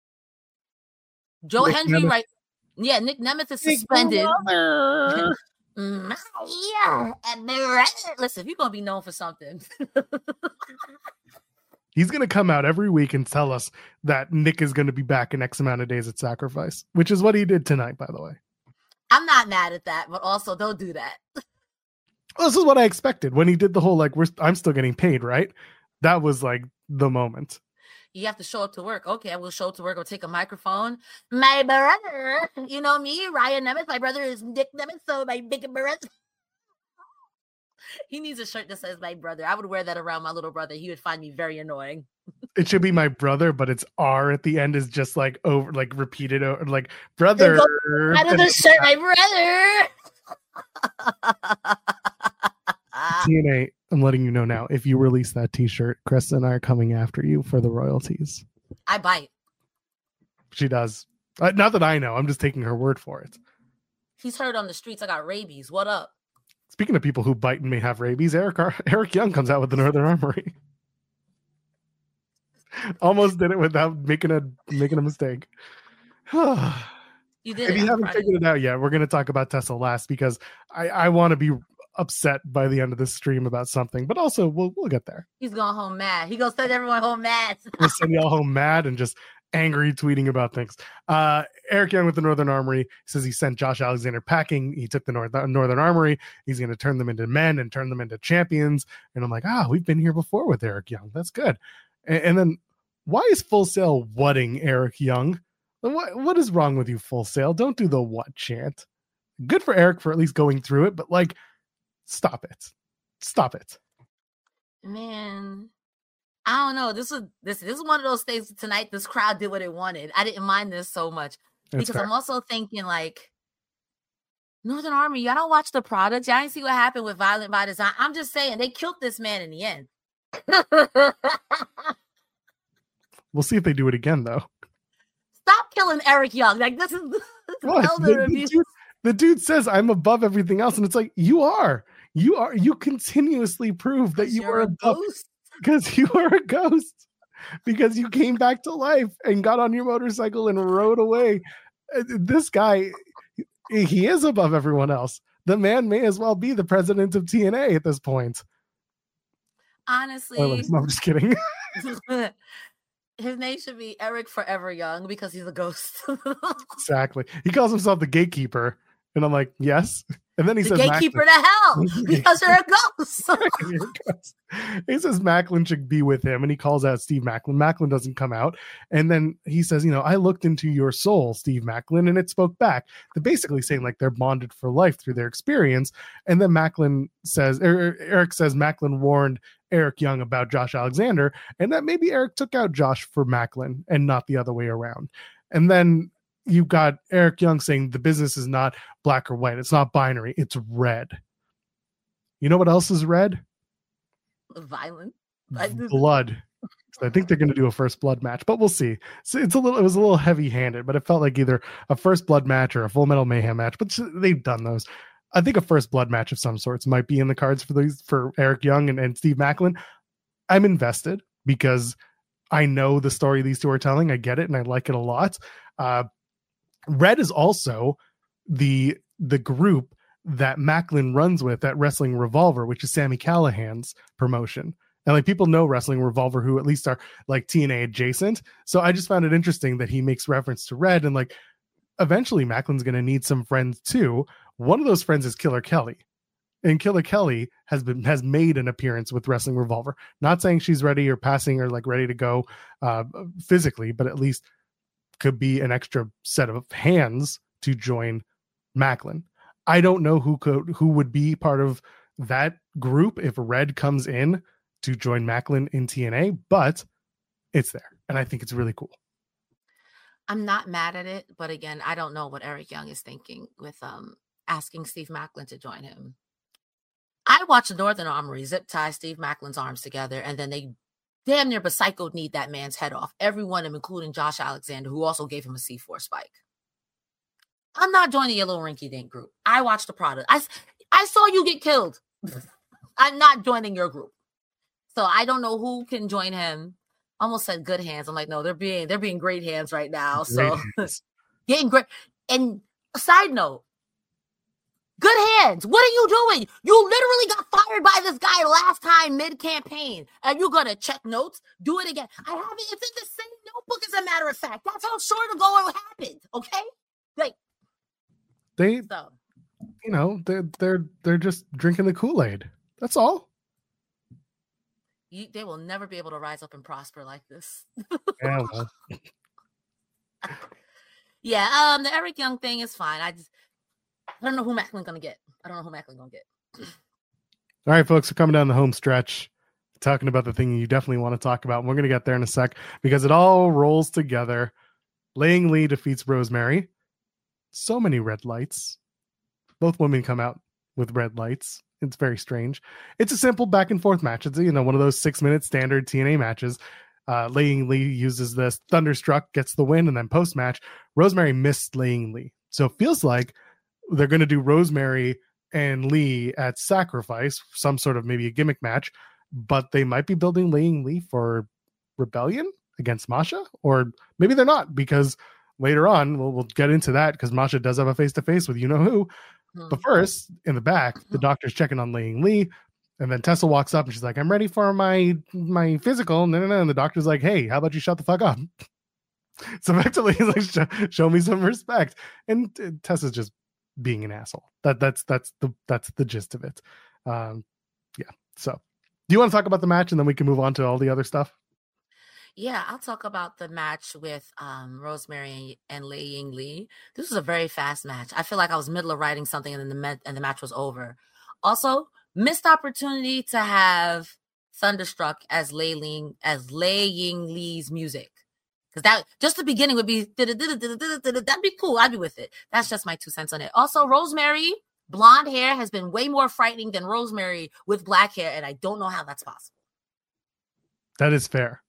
Joe Nick Hendry, Nemeth. right? Yeah, Nick Nemeth is suspended. Mm, yeah, and they're- listen, if you're gonna be known for something, He's going to come out every week and tell us that Nick is going to be back in X amount of days at Sacrifice, which is what he did tonight, by the way. I'm not mad at that, but also don't do that. Well, this is what I expected when he did the whole, like, we're, I'm still getting paid, right? That was like the moment. You have to show up to work. Okay, I will show up to work. I'll take a microphone. My brother, you know me, Ryan Nemeth. My brother is Nick Nemeth, so my big brother. He needs a shirt that says my brother. I would wear that around my little brother. He would find me very annoying. It should be my brother, but it's R at the end is just like over, like repeated, over, like brother. Out of the shirt, my brother. T N A, I'm letting you know now. If you release that T-shirt, Chris and I are coming after you for the royalties. I bite. She does. Uh, not that I know. I'm just taking her word for it. He's heard on the streets. I got rabies. What up? Speaking of people who bite and may have rabies, Eric Ar- Eric Young comes out with the Northern Armory. Almost did it without making a making a mistake. You did. If it you haven't Friday. figured it out yet, we're going to talk about Tessa last because I, I want to be upset by the end of this stream about something, but also we'll we'll get there. He's going home mad. He goes send everyone home mad. We'll send y'all home mad and just angry tweeting about things. Uh, Eric Young with the Northern Armory says he sent Josh Alexander packing. He took the North, Northern Armory. He's going to turn them into men and turn them into champions. And I'm like, ah, we've been here before with Eric Young. That's good. And, and then why is Full Sail whatting Eric Young? What what is wrong with you, Full Sail? Don't do the what chant. Good for Eric for at least going through it, but like, stop it. Stop it. Man, I don't know. This was this this is one of those things tonight. This crowd did what it wanted. I didn't mind this so much. because fair. I'm also thinking like Northern Army, y'all don't watch the product. Y'all didn't see what happened with Violent by Design. I'm just saying they killed this man in the end. We'll see if they do it again, though. Stop killing Eric Young. Like this is, this is elder the, abuse. the, dude, the dude says I'm above everything else, and it's like you are. You are. You continuously prove that you are a above ghost. because you are a ghost. Because you came back to life and got on your motorcycle and rode away. This guy, he is above everyone else. The man may as well be the president of T N A at this point. Honestly, Oh, no, I'm just kidding. His name should be Eric Forever Young because he's a ghost. Exactly. He calls himself the gatekeeper. And I'm like, yes. And then he the says gatekeeper Macklin. to hell because you're a ghost. He says Macklin should be with him, and he calls out Steve Macklin. Macklin doesn't come out. And then he says, you know, I looked into your soul, Steve Macklin, and it spoke back. They're basically saying like they're bonded for life through their experience. And then Macklin says, er, Eric says Macklin warned Eric Young about Josh Alexander, and that maybe Eric took out Josh for Macklin and not the other way around. And then you've got Eric Young saying the business is not black or white. It's not binary. It's red. You know what else is red? Violent. Blood. So I think they're going to do a first blood match, but we'll see. So it's a little, it was a little heavy handed, but it felt like either a first blood match or a Full Metal Mayhem match, but they've done those. I think a first blood match of some sorts might be in the cards for these, for Eric Young and, and Steve Macklin. I'm invested because I know the story these two are telling. I get it. And I like it a lot. Uh, Red is also the the group that Macklin runs with at Wrestling Revolver, which is Sami Callihan's promotion. And like people know Wrestling Revolver, who at least are like T N A adjacent. So I just found it interesting that he makes reference to Red, and like eventually Macklin's going to need some friends too. One of those friends is Killer Kelly, and Killer Kelly has been has made an appearance with Wrestling Revolver. Not saying she's ready or passing or like ready to go uh, physically, but at least could be an extra set of hands to join Macklin. I don't know who could who would be part of that group if Red comes in to join Macklin in T N A, but it's there, and I think it's really cool. I'm not mad at it, but again, I don't know what Eric Young is thinking with um asking Steve Macklin to join him. I watched Northern Armory zip tie Steve Macklin's arms together, and then they damn near psychoed need that man's head off. Everyone, including Josh Alexander, who also gave him a C four spike. I'm not joining your little rinky-dink group. I watched the product. I, I saw you get killed. I'm not joining your group. So I don't know who can join him. Almost said good hands. I'm like, no, they're being they're being great hands right now. So getting great. And a side note, good hands. What are you doing? You literally got fired by this guy last time mid-campaign. And you're going to check notes? Do it again. I have it. It's in the same notebook, as a matter of fact. That's how short ago it happened. Okay? Like, they, so. you know, they're, they're, they're just drinking the Kool-Aid. That's all. You, they will never be able to rise up and prosper like this. Yeah, well. yeah, um, the Eric Young thing is fine. I just, I don't know who Macklin's gonna get. I don't know who Macklin's gonna get. All right, folks, we're coming down the home stretch, talking about the thing you definitely want to talk about. And we're gonna get there in a sec because it all rolls together. Lang Lee defeats Rosemary. So many red lights. Both women come out with red lights. It's very strange. It's a simple back and forth match. It's, you know, one of those six minute standard T N A matches. Uh, Lang Lee uses this Thunderstruck, gets the win, and then post match, Rosemary missed Lang Lee. So it feels like they're going to do Rosemary and Lee at Sacrifice, some sort of maybe a gimmick match, but they might be building Lang Lee for Rebellion against Masha, or maybe they're not, because later on we'll, we'll get into that because Masha does have a face to face with you know who. But first, in the back, the doctor's checking on Lang Lee, and then Tessa walks up and she's like, "I'm ready for my my physical." No, no, no. And the doctor's like, "Hey, how about you shut the fuck up?" So effectively, he's like, show, "Show me some respect." And uh, Tessa's just being an asshole. That that's that's the that's the gist of it. Um, yeah. So, do you want to talk about the match, and then we can move on to all the other stuff? Yeah, I'll talk about the match with um, Rosemary and Lang Lee. This was a very fast match. I feel like I was middle of writing something and then the met- and the match was over. Also, missed opportunity to have Thunderstruck as Lang as Lang Lee's music, Because that just the beginning would be that'd be cool. I'd be with it. That's just my two cents on it. Also, Rosemary, blonde hair has been way more frightening than Rosemary with black hair, and I don't know how that's possible. That is fair.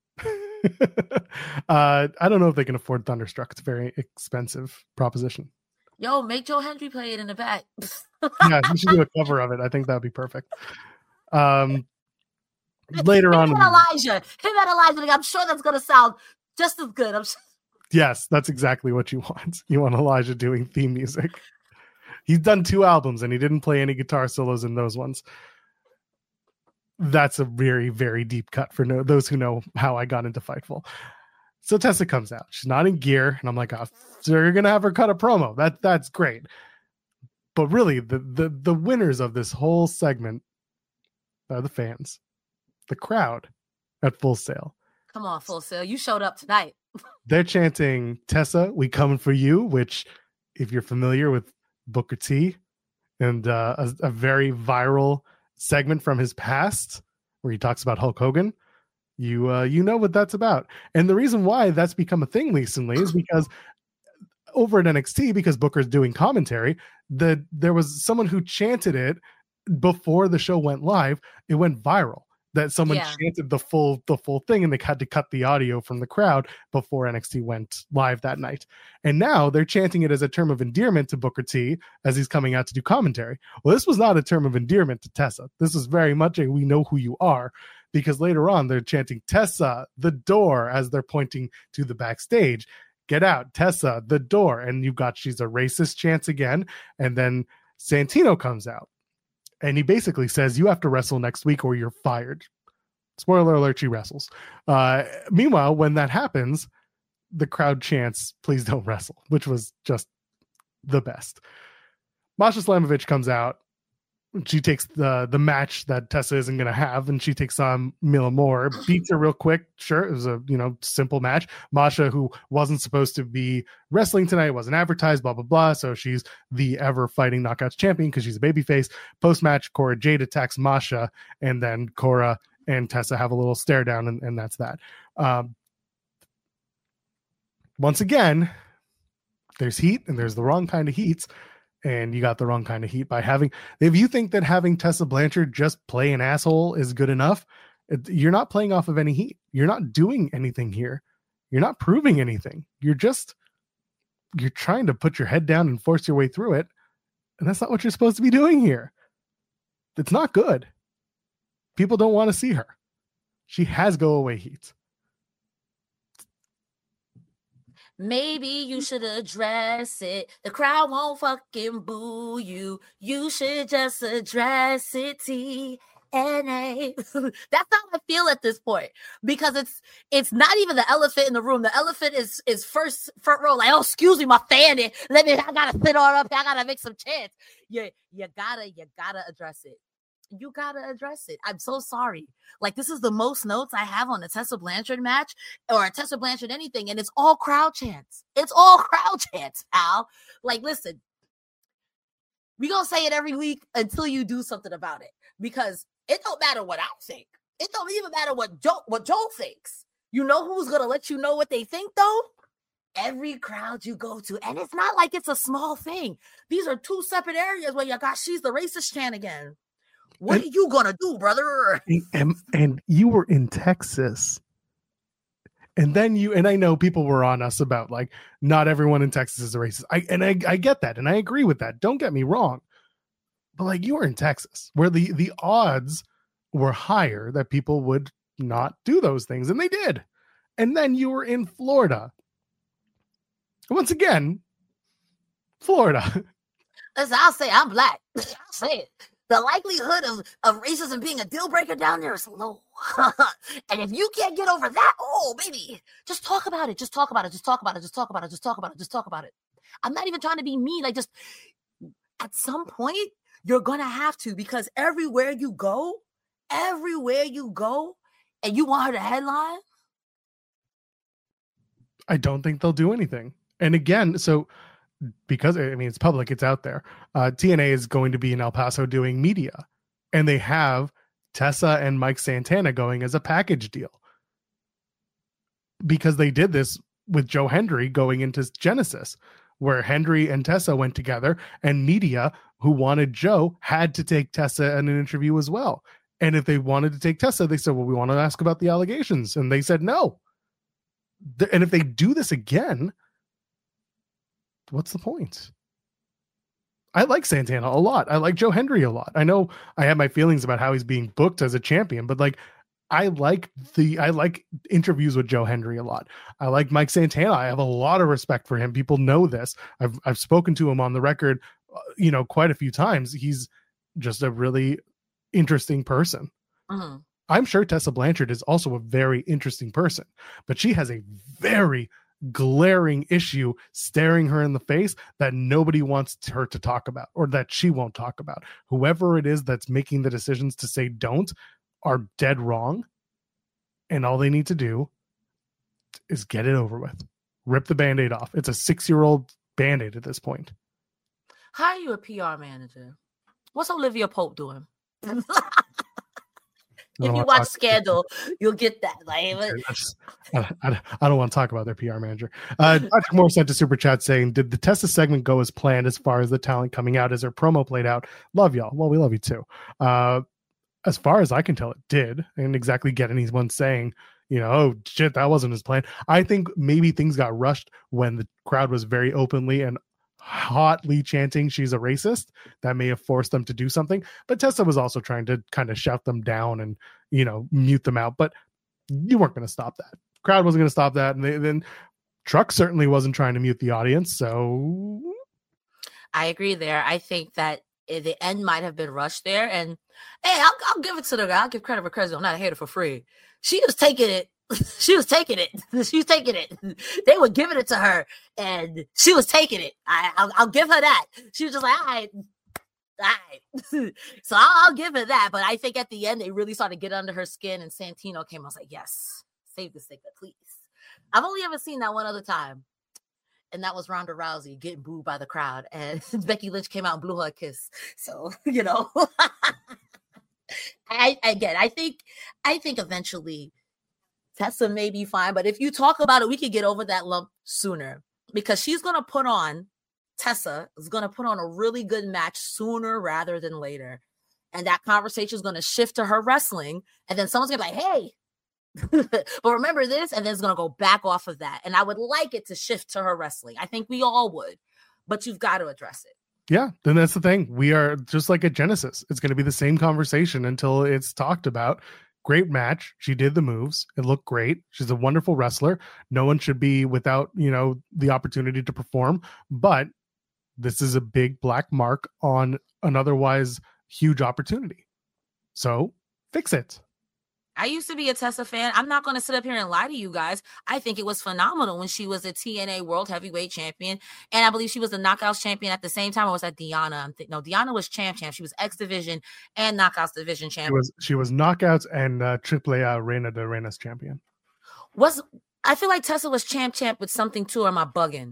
uh, I don't know if they can afford Thunderstruck. It's a very expensive proposition. Yo, make Joe Hendry play it in the back. Yeah, you should do a cover of it. I think that'd be perfect. Um, later him on, and Elijah, him and Elijah. I'm sure that's gonna sound just as good. I'm sure. Yes, that's exactly what you want. You want Elijah doing theme music. He's done two albums and he didn't play any guitar solos in those ones. That's a very, very deep cut for no, those who know how I got into Fightful. So Tessa comes out. She's not in gear. And I'm like, oh, so you're going to have her cut a promo. That That's great. But really, the, the, the winners of this whole segment are the fans, the crowd at Full Sail. Come on, Full Sail. You showed up tonight. They're chanting, Tessa, we coming for you, which if you're familiar with Booker T and uh, a, a very viral segment from his past where he talks about Hulk Hogan, you uh, you know what that's about. And the reason why that's become a thing recently is because over at N X T, because Booker's doing commentary, the there was someone who chanted it before the show went live. It went viral that someone yeah. chanted the full the full thing, and they had to cut the audio from the crowd before N X T went live that night. And now they're chanting it as a term of endearment to Booker T as he's coming out to do commentary. Well, this was not a term of endearment to Tessa. This is very much a we know who you are, because later on they're chanting Tessa, the door, as they're pointing to the backstage. Get out, Tessa, the door. And you've got she's a racist chants again. And then Santino comes out. And he basically says, you have to wrestle next week or you're fired. Spoiler alert, she wrestles. Uh, meanwhile, when that happens, the crowd chants, please don't wrestle, which was just the best. Masha Slamovich comes out. She takes the, the match that Tessa isn't going to have, and she takes on Mila Moore, beats her real quick. Sure, it was a you know simple match. Masha, who wasn't supposed to be wrestling tonight, wasn't advertised, blah, blah, blah. So she's the ever fighting Knockouts champion because she's a babyface. Post-match, Cora Jade attacks Masha, and then Cora and Tessa have a little stare down, and, and that's that. Um, once again, there's heat, and there's the wrong kind of heats. And you got the wrong kind of heat by having, if you think that having Tessa Blanchard just play an asshole is good enough, it, you're not playing off of any heat. You're not doing anything here. You're not proving anything. You're just, you're trying to put your head down and force your way through it. And that's not what you're supposed to be doing here. It's not good. People don't want to see her. She has go away heat. Maybe you should address it. The crowd won't fucking boo you. You should just address it, T N A. That's how I feel at this point, because it's it's not even the elephant in the room. The elephant is is first front row. Like, oh, excuse me, my fan. It. Let me. I gotta sit on up. I gotta make some chants. Yeah, you gotta you gotta address it. You gotta address it. I'm so sorry. Like, this is the most notes I have on a Tessa Blanchard match or a Tessa Blanchard anything, and it's all crowd chants. It's all crowd chants, pal. Like, listen, we gonna say it every week until you do something about it, because it don't matter what I think. It don't even matter what Joe what Joe thinks. You know who's gonna let you know what they think, though? Every crowd you go to. And it's not like it's a small thing. These are two separate areas where you got she's the racist chant again. What and, are you gonna do, brother? And, and you were in Texas, and then you and I know people were on us about like not everyone in Texas is a racist. I and I, I get that, and I agree with that. Don't get me wrong, but like you were in Texas, where the the odds were higher that people would not do those things, and they did. And then you were in Florida. Once again, Florida. As I'll say, I'm black. I'll say it. The likelihood of, of racism being a deal breaker down there is low. And if you can't get over that, oh, baby, just talk about it. Just talk about it. Just talk about it. Just talk about it. Just talk about it. Just talk about it. I'm not even trying to be mean. Like, just at some point, you're going to have to, because everywhere you go, everywhere you go, and you want her to headline. I don't think they'll do anything. And again, so... because I mean it's public, it's out there. Uh, T N A is going to be in El Paso doing media, and they have Tessa and Mike Santana going as a package deal, because they did this with Joe Hendry going into Genesis, where Hendry and Tessa went together, and media who wanted Joe had to take Tessa in an interview as well. And if they wanted to take Tessa, they said, well, we want to ask about the allegations. And they said no. And if they do this again, what's the point? I like Santana a lot. I like Joe Hendry a lot. I know I have my feelings about how he's being booked as a champion, but like, I like the, I like interviews with Joe Hendry a lot. I like Mike Santana. I have a lot of respect for him. People know this. I've, I've spoken to him on the record, uh, you know, quite a few times. He's just a really interesting person. Mm-hmm. I'm sure Tessa Blanchard is also a very interesting person, but she has a very glaring issue staring her in the face that nobody wants her to talk about, or that she won't talk about. Whoever it is that's making the decisions to say don't are dead wrong, and all they need to do is get it over with. Rip the Band-Aid off. It's a six-year-old Band-Aid at this point. How are you a P R manager? What's Olivia Pope doing? If you watch Scandal, you'll get that. Like, I, just, I, I, I don't want to talk about their P R manager. Uh, Patrick Moore sent a super chat saying, did the Tessa segment go as planned as far as the talent coming out as her promo played out? Love y'all. Well, we love you too. Uh, as far as I can tell, it did. I didn't exactly get anyone saying, you know, oh shit, that wasn't his plan. I think maybe things got rushed when the crowd was very openly and hotly chanting she's a racist. That may have forced them to do something, but Tessa was also trying to kind of shout them down and, you know, mute them out, but you weren't going to stop that. Crowd wasn't going to stop that. And they, then Truck certainly wasn't trying to mute the audience. So I agree there. I think that the end might have been rushed there, and hey, I'll, I'll give it to the guy. I'll give credit for credit. I'm not a hater for free. She was taking it. She was taking it. She was taking it. They were giving it to her, and she was taking it. I, I'll, I'll give her that. She was just like, all right, all right. So I'll, I'll give her that. But I think at the end, they really started to get under her skin, and Santino came. I was like, yes, save this thing, please. I've only ever seen that one other time, and that was Ronda Rousey getting booed by the crowd, and Becky Lynch came out and blew her a kiss. So, you know, I again, I think, I think eventually Tessa may be fine, but if you talk about it, we could get over that lump sooner, because she's going to put on, Tessa is going to put on a really good match sooner rather than later. And that conversation is going to shift to her wrestling. And then someone's going to be like, hey, but remember this, and then it's going to go back off of that. And I would like it to shift to her wrestling. I think we all would, but you've got to address it. Yeah, then that's the thing. We are just like at Genesis. It's going to be the same conversation until it's talked about. Great match. She did the moves. It looked great. She's a wonderful wrestler. No one should be without, you know, the opportunity to perform. But this is a big black mark on an otherwise huge opportunity. So fix it. I used to be a Tessa fan. I'm not going to sit up here and lie to you guys. I think it was phenomenal when she was a T N A World Heavyweight Champion. And I believe she was the Knockouts Champion at the same time. Or was that Deanna? I'm th- no, Deanna was Champ Champ. She was X Division and Knockouts Division Champion. She was, she was Knockouts and uh, Triple A Reina de Reinas Champion. Was I feel like Tessa was Champ Champ with something too, or am I bugging?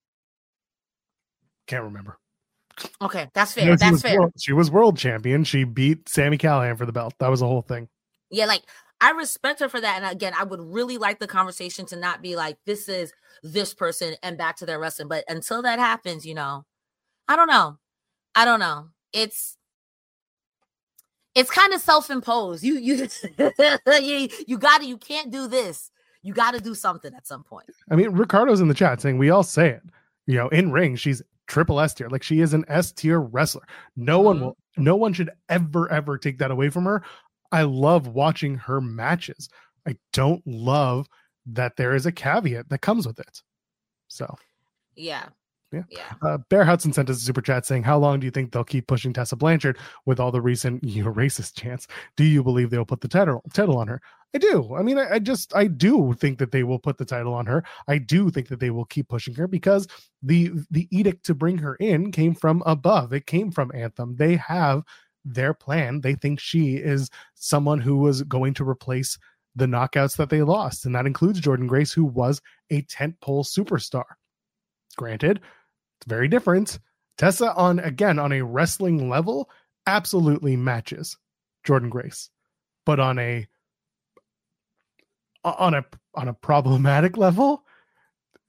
Can't remember. Okay, that's fair. No, that's fair. World, she was World Champion. She beat Sami Callihan for the belt. That was the whole thing. Yeah, like, I respect her for that. And again, I would really like the conversation to not be like, this is this person and back to their wrestling. But until that happens, you know, I don't know. I don't know. It's it's kind of self-imposed. You you you, you got to, you can't do this. You got to do something at some point. I mean, Ricardo's in the chat saying we all say it. You know, in ring, she's triple S tier. Like, she is an S tier wrestler. No mm-hmm. one will. No one should ever ever take that away from her. I love watching her matches. I don't love that there is a caveat that comes with it. So, yeah. Yeah. yeah. Uh, Bear Hudson sent us a super chat saying, how long do you think they'll keep pushing Tessa Blanchard with all the recent you know, racist chants? Do you believe they'll put the title, title on her? I do. I mean, I, I just, I do think that they will put the title on her. I do think that they will keep pushing her because the, the edict to bring her in came from above. It came from Anthem. They have their plan. They think she is someone who was going to replace the knockouts that they lost. And that includes Jordynne Grace, who was a tentpole superstar. Granted, it's very different. Tessa on, again, on a wrestling level, absolutely matches Jordynne Grace, but on a, on a, on a problematic level,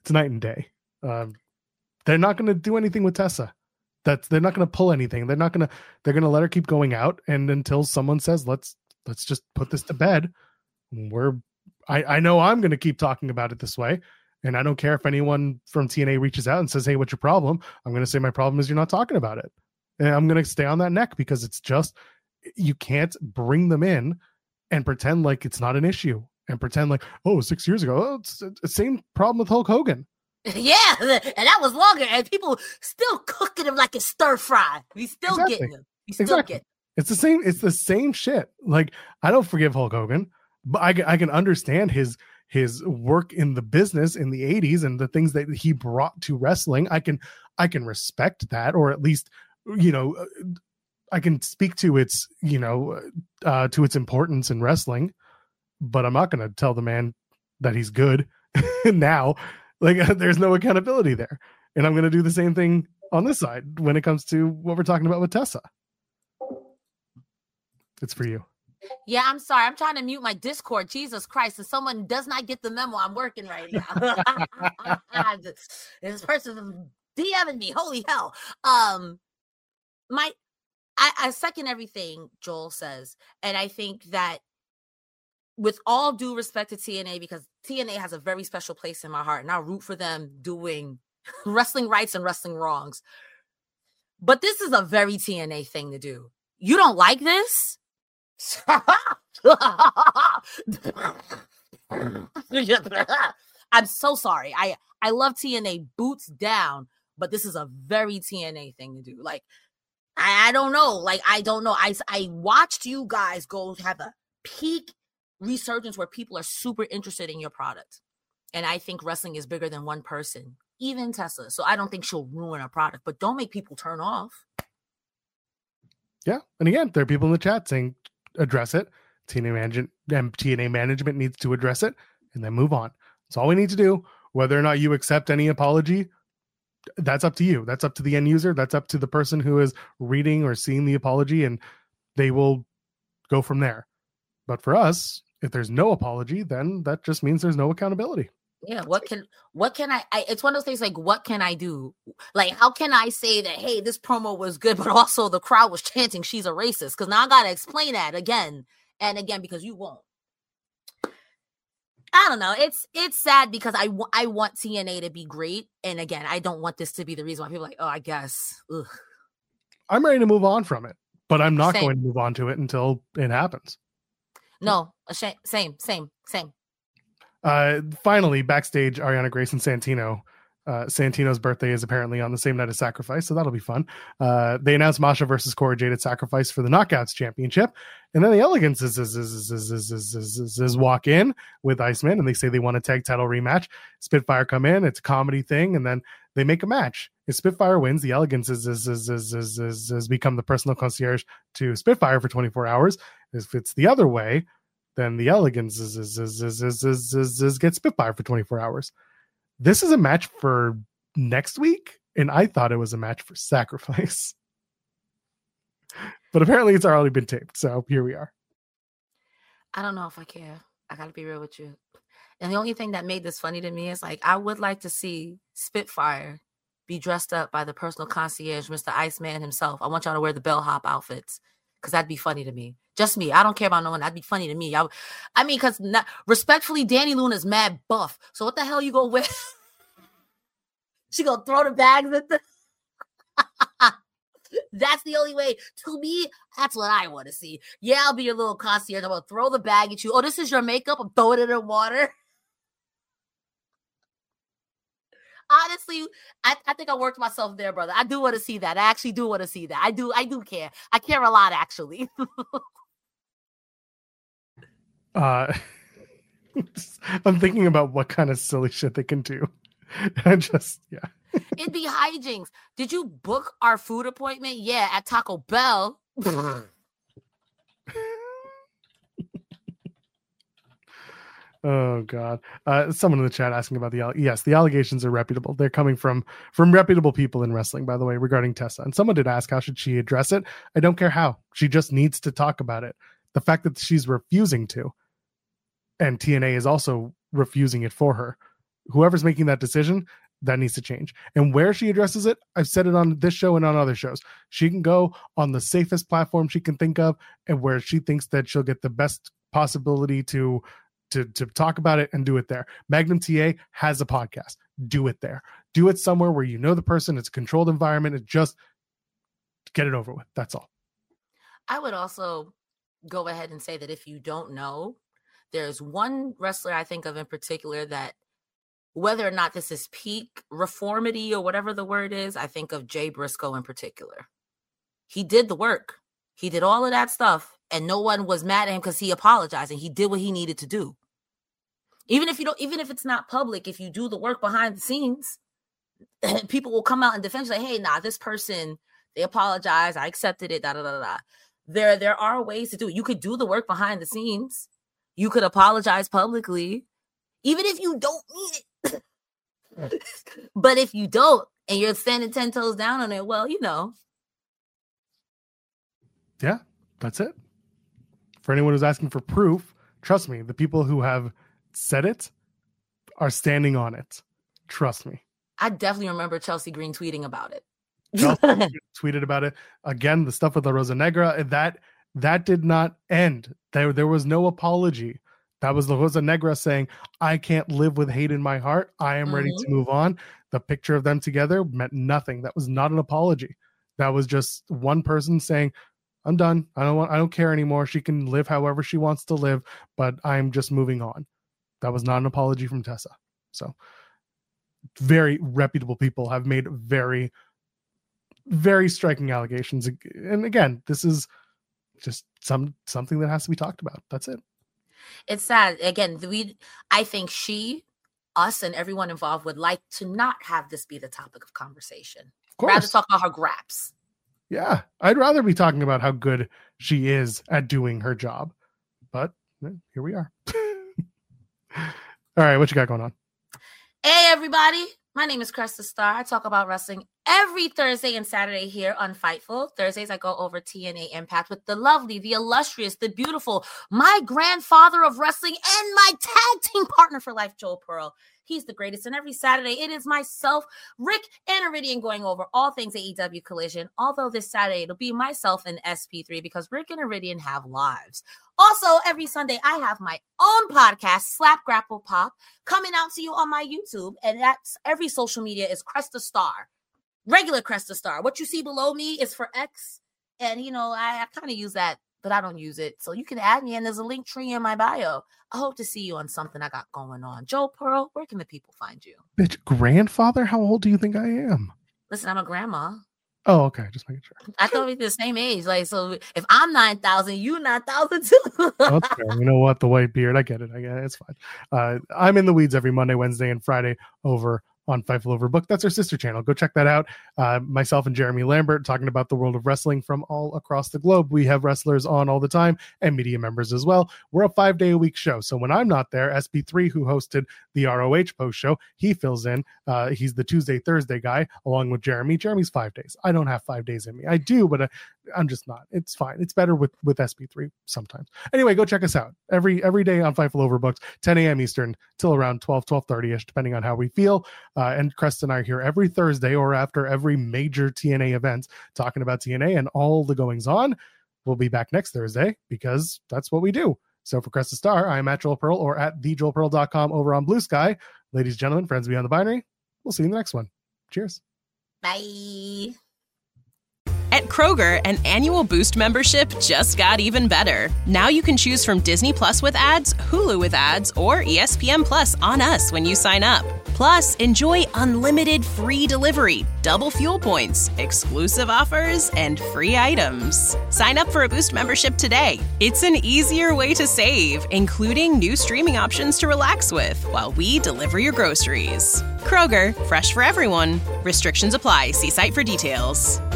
It's night and day. Um, they're not going to do anything with Tessa. That's they're not going to pull anything. They're not going to. They're going to let her keep going out, and until someone says, "Let's let's just put this to bed," we're. I I know I'm going to keep talking about it this way, and I don't care if anyone from T N A reaches out and says, "Hey, what's your problem?" I'm going to say my problem is you're not talking about it, and I'm going to stay on that neck because it's just you can't bring them in and pretend like it's not an issue and pretend like, oh, six years ago, oh, it's the same problem with Hulk Hogan. Yeah, and that was longer, and people still cooking him like a stir fry. We still Exactly. getting him. We still Exactly. get him. It's the same. It's the same shit. Like, I don't forgive Hulk Hogan, but I, can- I can understand his his work in the business in the eighties and the things that he brought to wrestling. I can I can respect that, or at least, you know, I can speak to its, you know, uh, to its importance in wrestling. But I'm not going to tell the man that he's good now. Like, there's no accountability there. And I'm going to do the same thing on this side when it comes to what we're talking about with Tessa. It's for you. Yeah, I'm sorry. I'm trying to mute my Discord. Jesus Christ. If someone does not get the memo, I'm working right now. This person is DMing me. Holy hell. Um, my, I, I second everything Joel says. And I think that with all due respect to T N A, because T N A has a very special place in my heart, and I root for them doing wrestling rights and wrestling wrongs. But this is a very T N A thing to do. You don't like this? I'm so sorry. I, I love T N A boots down, but this is a very T N A thing to do. Like, I, I don't know. Like, I don't know. I, I watched you guys go have a peak resurgence where people are super interested in your product. And I think wrestling is bigger than one person, even Tessa. So I don't think she'll ruin a product, but don't make people turn off. Yeah. And again, there are people in the chat saying, address it. T N A management, T N A management needs to address it and then move on. That's all we need to do. Whether or not you accept any apology, that's up to you. That's up to the end user. That's up to the person who is reading or seeing the apology, and they will go from there. But for us, if there's no apology, then that just means there's no accountability. Yeah, what can what can I, I it's one of those things like, what can I do? Like, how can I say that, hey, this promo was good, but also the crowd was chanting she's a racist? Because now I gotta explain that again and again, because you won't. I don't know. It's it's sad because I, w- I want T N A to be great. And again, I don't want this to be the reason why people are like, oh, I guess. Ugh. I'm ready to move on from it, but I'm not Same. going to move on to it until it happens. No, a sh- same, same, same. Uh, finally, backstage, Ariana Grace and Santino. Uh, Santino's birthday is apparently on the same night as Sacrifice, so that'll be fun. Uh, they announced Masha versus Cora Jade at Sacrifice for the Knockouts Championship, and then the Elegance is, is, is, is, is, is, is, is, is, is walk in with Iceman, and they say they want a tag title rematch. Spitfire come in, it's a comedy thing, and then they make a match. If Spitfire wins, the Elegance is, is, is, is, is, is, is become the personal concierge to Spitfire for twenty-four hours. If it's the other way, then the Elegance is, is, is, is, is, is, is, is get Spitfire for twenty-four hours. This is a match for next week, and I thought it was a match for Sacrifice. But apparently it's already been taped, so here we are. I don't know if I care. I gotta be real with you. And the only thing that made this funny to me is, like, I would like to see Spitfire be dressed up by the personal concierge, Mister Iceman himself. I want y'all to wear the bellhop outfits, because that'd be funny to me. Just me. I don't care about no one. That'd be funny to me. I, I mean, because respectfully, Danny Luna's mad buff. So what the hell you gonna wear? She gonna throw the bags at the... That's the only way. To me, that's what I want to see. Yeah, I'll be your little concierge. I'm gonna throw the bag at you. Oh, this is your makeup? I'm throwing it in water. Honestly, I, I think I worked myself there, brother. I do want to see that. I actually do want to see that. I do. I do care. I care a lot, actually. uh, I'm thinking about what kind of silly shit they can do. I just, yeah. It'd be hijinks. Did you book our food appointment? Yeah, at Taco Bell. Oh God! Uh, someone in the chat asking about the yes, the allegations are reputable. They're coming from from reputable people in wrestling, by the way, regarding Tessa. And someone did ask how should she address it. I don't care how. She just needs to talk about it. The fact that she's refusing to, and T N A is also refusing it for her, whoever's making that decision, that needs to change. And where she addresses it, I've said it on this show and on other shows. She can go on the safest platform she can think of, and where she thinks that she'll get the best possibility to to to talk about it, and do it there. Magnum T A has a podcast. Do it there. Do it somewhere where you know the person. It's a controlled environment. It just get it over with. That's all. I would also go ahead and say that if you don't know, there's one wrestler I think of in particular that, whether or not this is peak reformity or whatever the word is, I think of Jay Briscoe in particular. He did the work. He did all of that stuff, and no one was mad at him because he apologized and he did what he needed to do. Even if you don't, even if it's not public, if you do the work behind the scenes, people will come out and defend you, like, hey, nah, this person, they apologized, I accepted it, da da da da. There, there are ways to do it. You could do the work behind the scenes. You could apologize publicly, even if you don't mean it. But if you don't, and you're standing ten toes down on it, well, you know. Yeah, that's it. For anyone who's asking for proof, trust me, the people who have said it are standing on it. Trust me. I definitely remember Chelsea Green tweeting about it. Chelsea tweeted about it. Again, the stuff with the Rosa Negra, that that did not end. There, there was no apology. That was the Rosa Negra saying, I can't live with hate in my heart. I am mm-hmm. ready to move on. The picture of them together meant nothing. That was not an apology. That was just one person saying, I'm done. I don't want, I don't care anymore. She can live however she wants to live, but I'm just moving on. That was not an apology from Tessa. So very reputable people have made very, very striking allegations. And again, this is just some something that has to be talked about. That's it. It's sad. Again, we I think she, us, and everyone involved would like to not have this be the topic of conversation. Of course. Rather talk about her graps. Yeah, I'd rather be talking about how good she is at doing her job. But here we are. All right, what you got going on? Hey, everybody. My name is Cresta Star. I talk about wrestling every Thursday and Saturday here on Fightful. Thursdays, I go over T N A Impact with the lovely, the illustrious, the beautiful, my grandfather of wrestling and my tag team partner for life, Joel Pearl. He's the greatest. And every Saturday, it is myself, Rick, and Iridian going over all things A E W Collision. Although this Saturday, it'll be myself and S P three because Rick and Iridian have lives. Also, every Sunday, I have my own podcast, Slap Grapple Pop, coming out to you on my YouTube. And that's every social media is Cresta Star. Regular Cresta Star. What you see below me is for X. And, you know, I, I kind of use that, but I don't use it. So you can add me, and there's a link tree in my bio. I hope to see you on something I got going on. Joel Pearl, where can the people find you? Bitch, grandfather? How old do you think I am? Listen, I'm a grandma. Oh, okay. Just making sure. I thought we'd be the same age. Like, so if I'm nine thousand, you nine thousand too. Oh, that's fair. You know what? The white beard. I get it. I get it. It's fine. Uh, I'm in the weeds every Monday, Wednesday, and Friday over on Fightful Overbooked. That's our sister channel. Go check that out. Uh, myself and Jeremy Lambert talking about the world of wrestling from all across the globe. We have wrestlers on all the time and media members as well. We're a five day a week show. So when I'm not there, S P three, who hosted the R O H post show, he fills in. Uh, he's the Tuesday, Thursday guy along with Jeremy. Jeremy's five days. I don't have five days in me. I do, but I, I'm just not. It's fine. It's better with, with S P three sometimes. Anyway, go check us out every, every day on Fightful Overbooked, ten a.m. Eastern till around twelve, twelve thirty ish, depending on how we feel. Uh, and Crest and I are here every Thursday or after every major T N A event talking about T N A and all the goings on. We'll be back next Thursday because that's what we do. So for Cresta Star, I'm at Joel Pearl or at the joel pearl dot com over on Blue Sky. Ladies and gentlemen, friends beyond the binary, we'll see you in the next one. Cheers. Bye. At Kroger, an annual Boost membership just got even better. Now you can choose from Disney Plus with ads, Hulu with ads, or E S P N Plus on us when you sign up. Plus, enjoy unlimited free delivery, double fuel points, exclusive offers, and free items. Sign up for a Boost membership today. It's an easier way to save, including new streaming options to relax with while we deliver your groceries. Kroger, fresh for everyone. Restrictions apply. See site for details.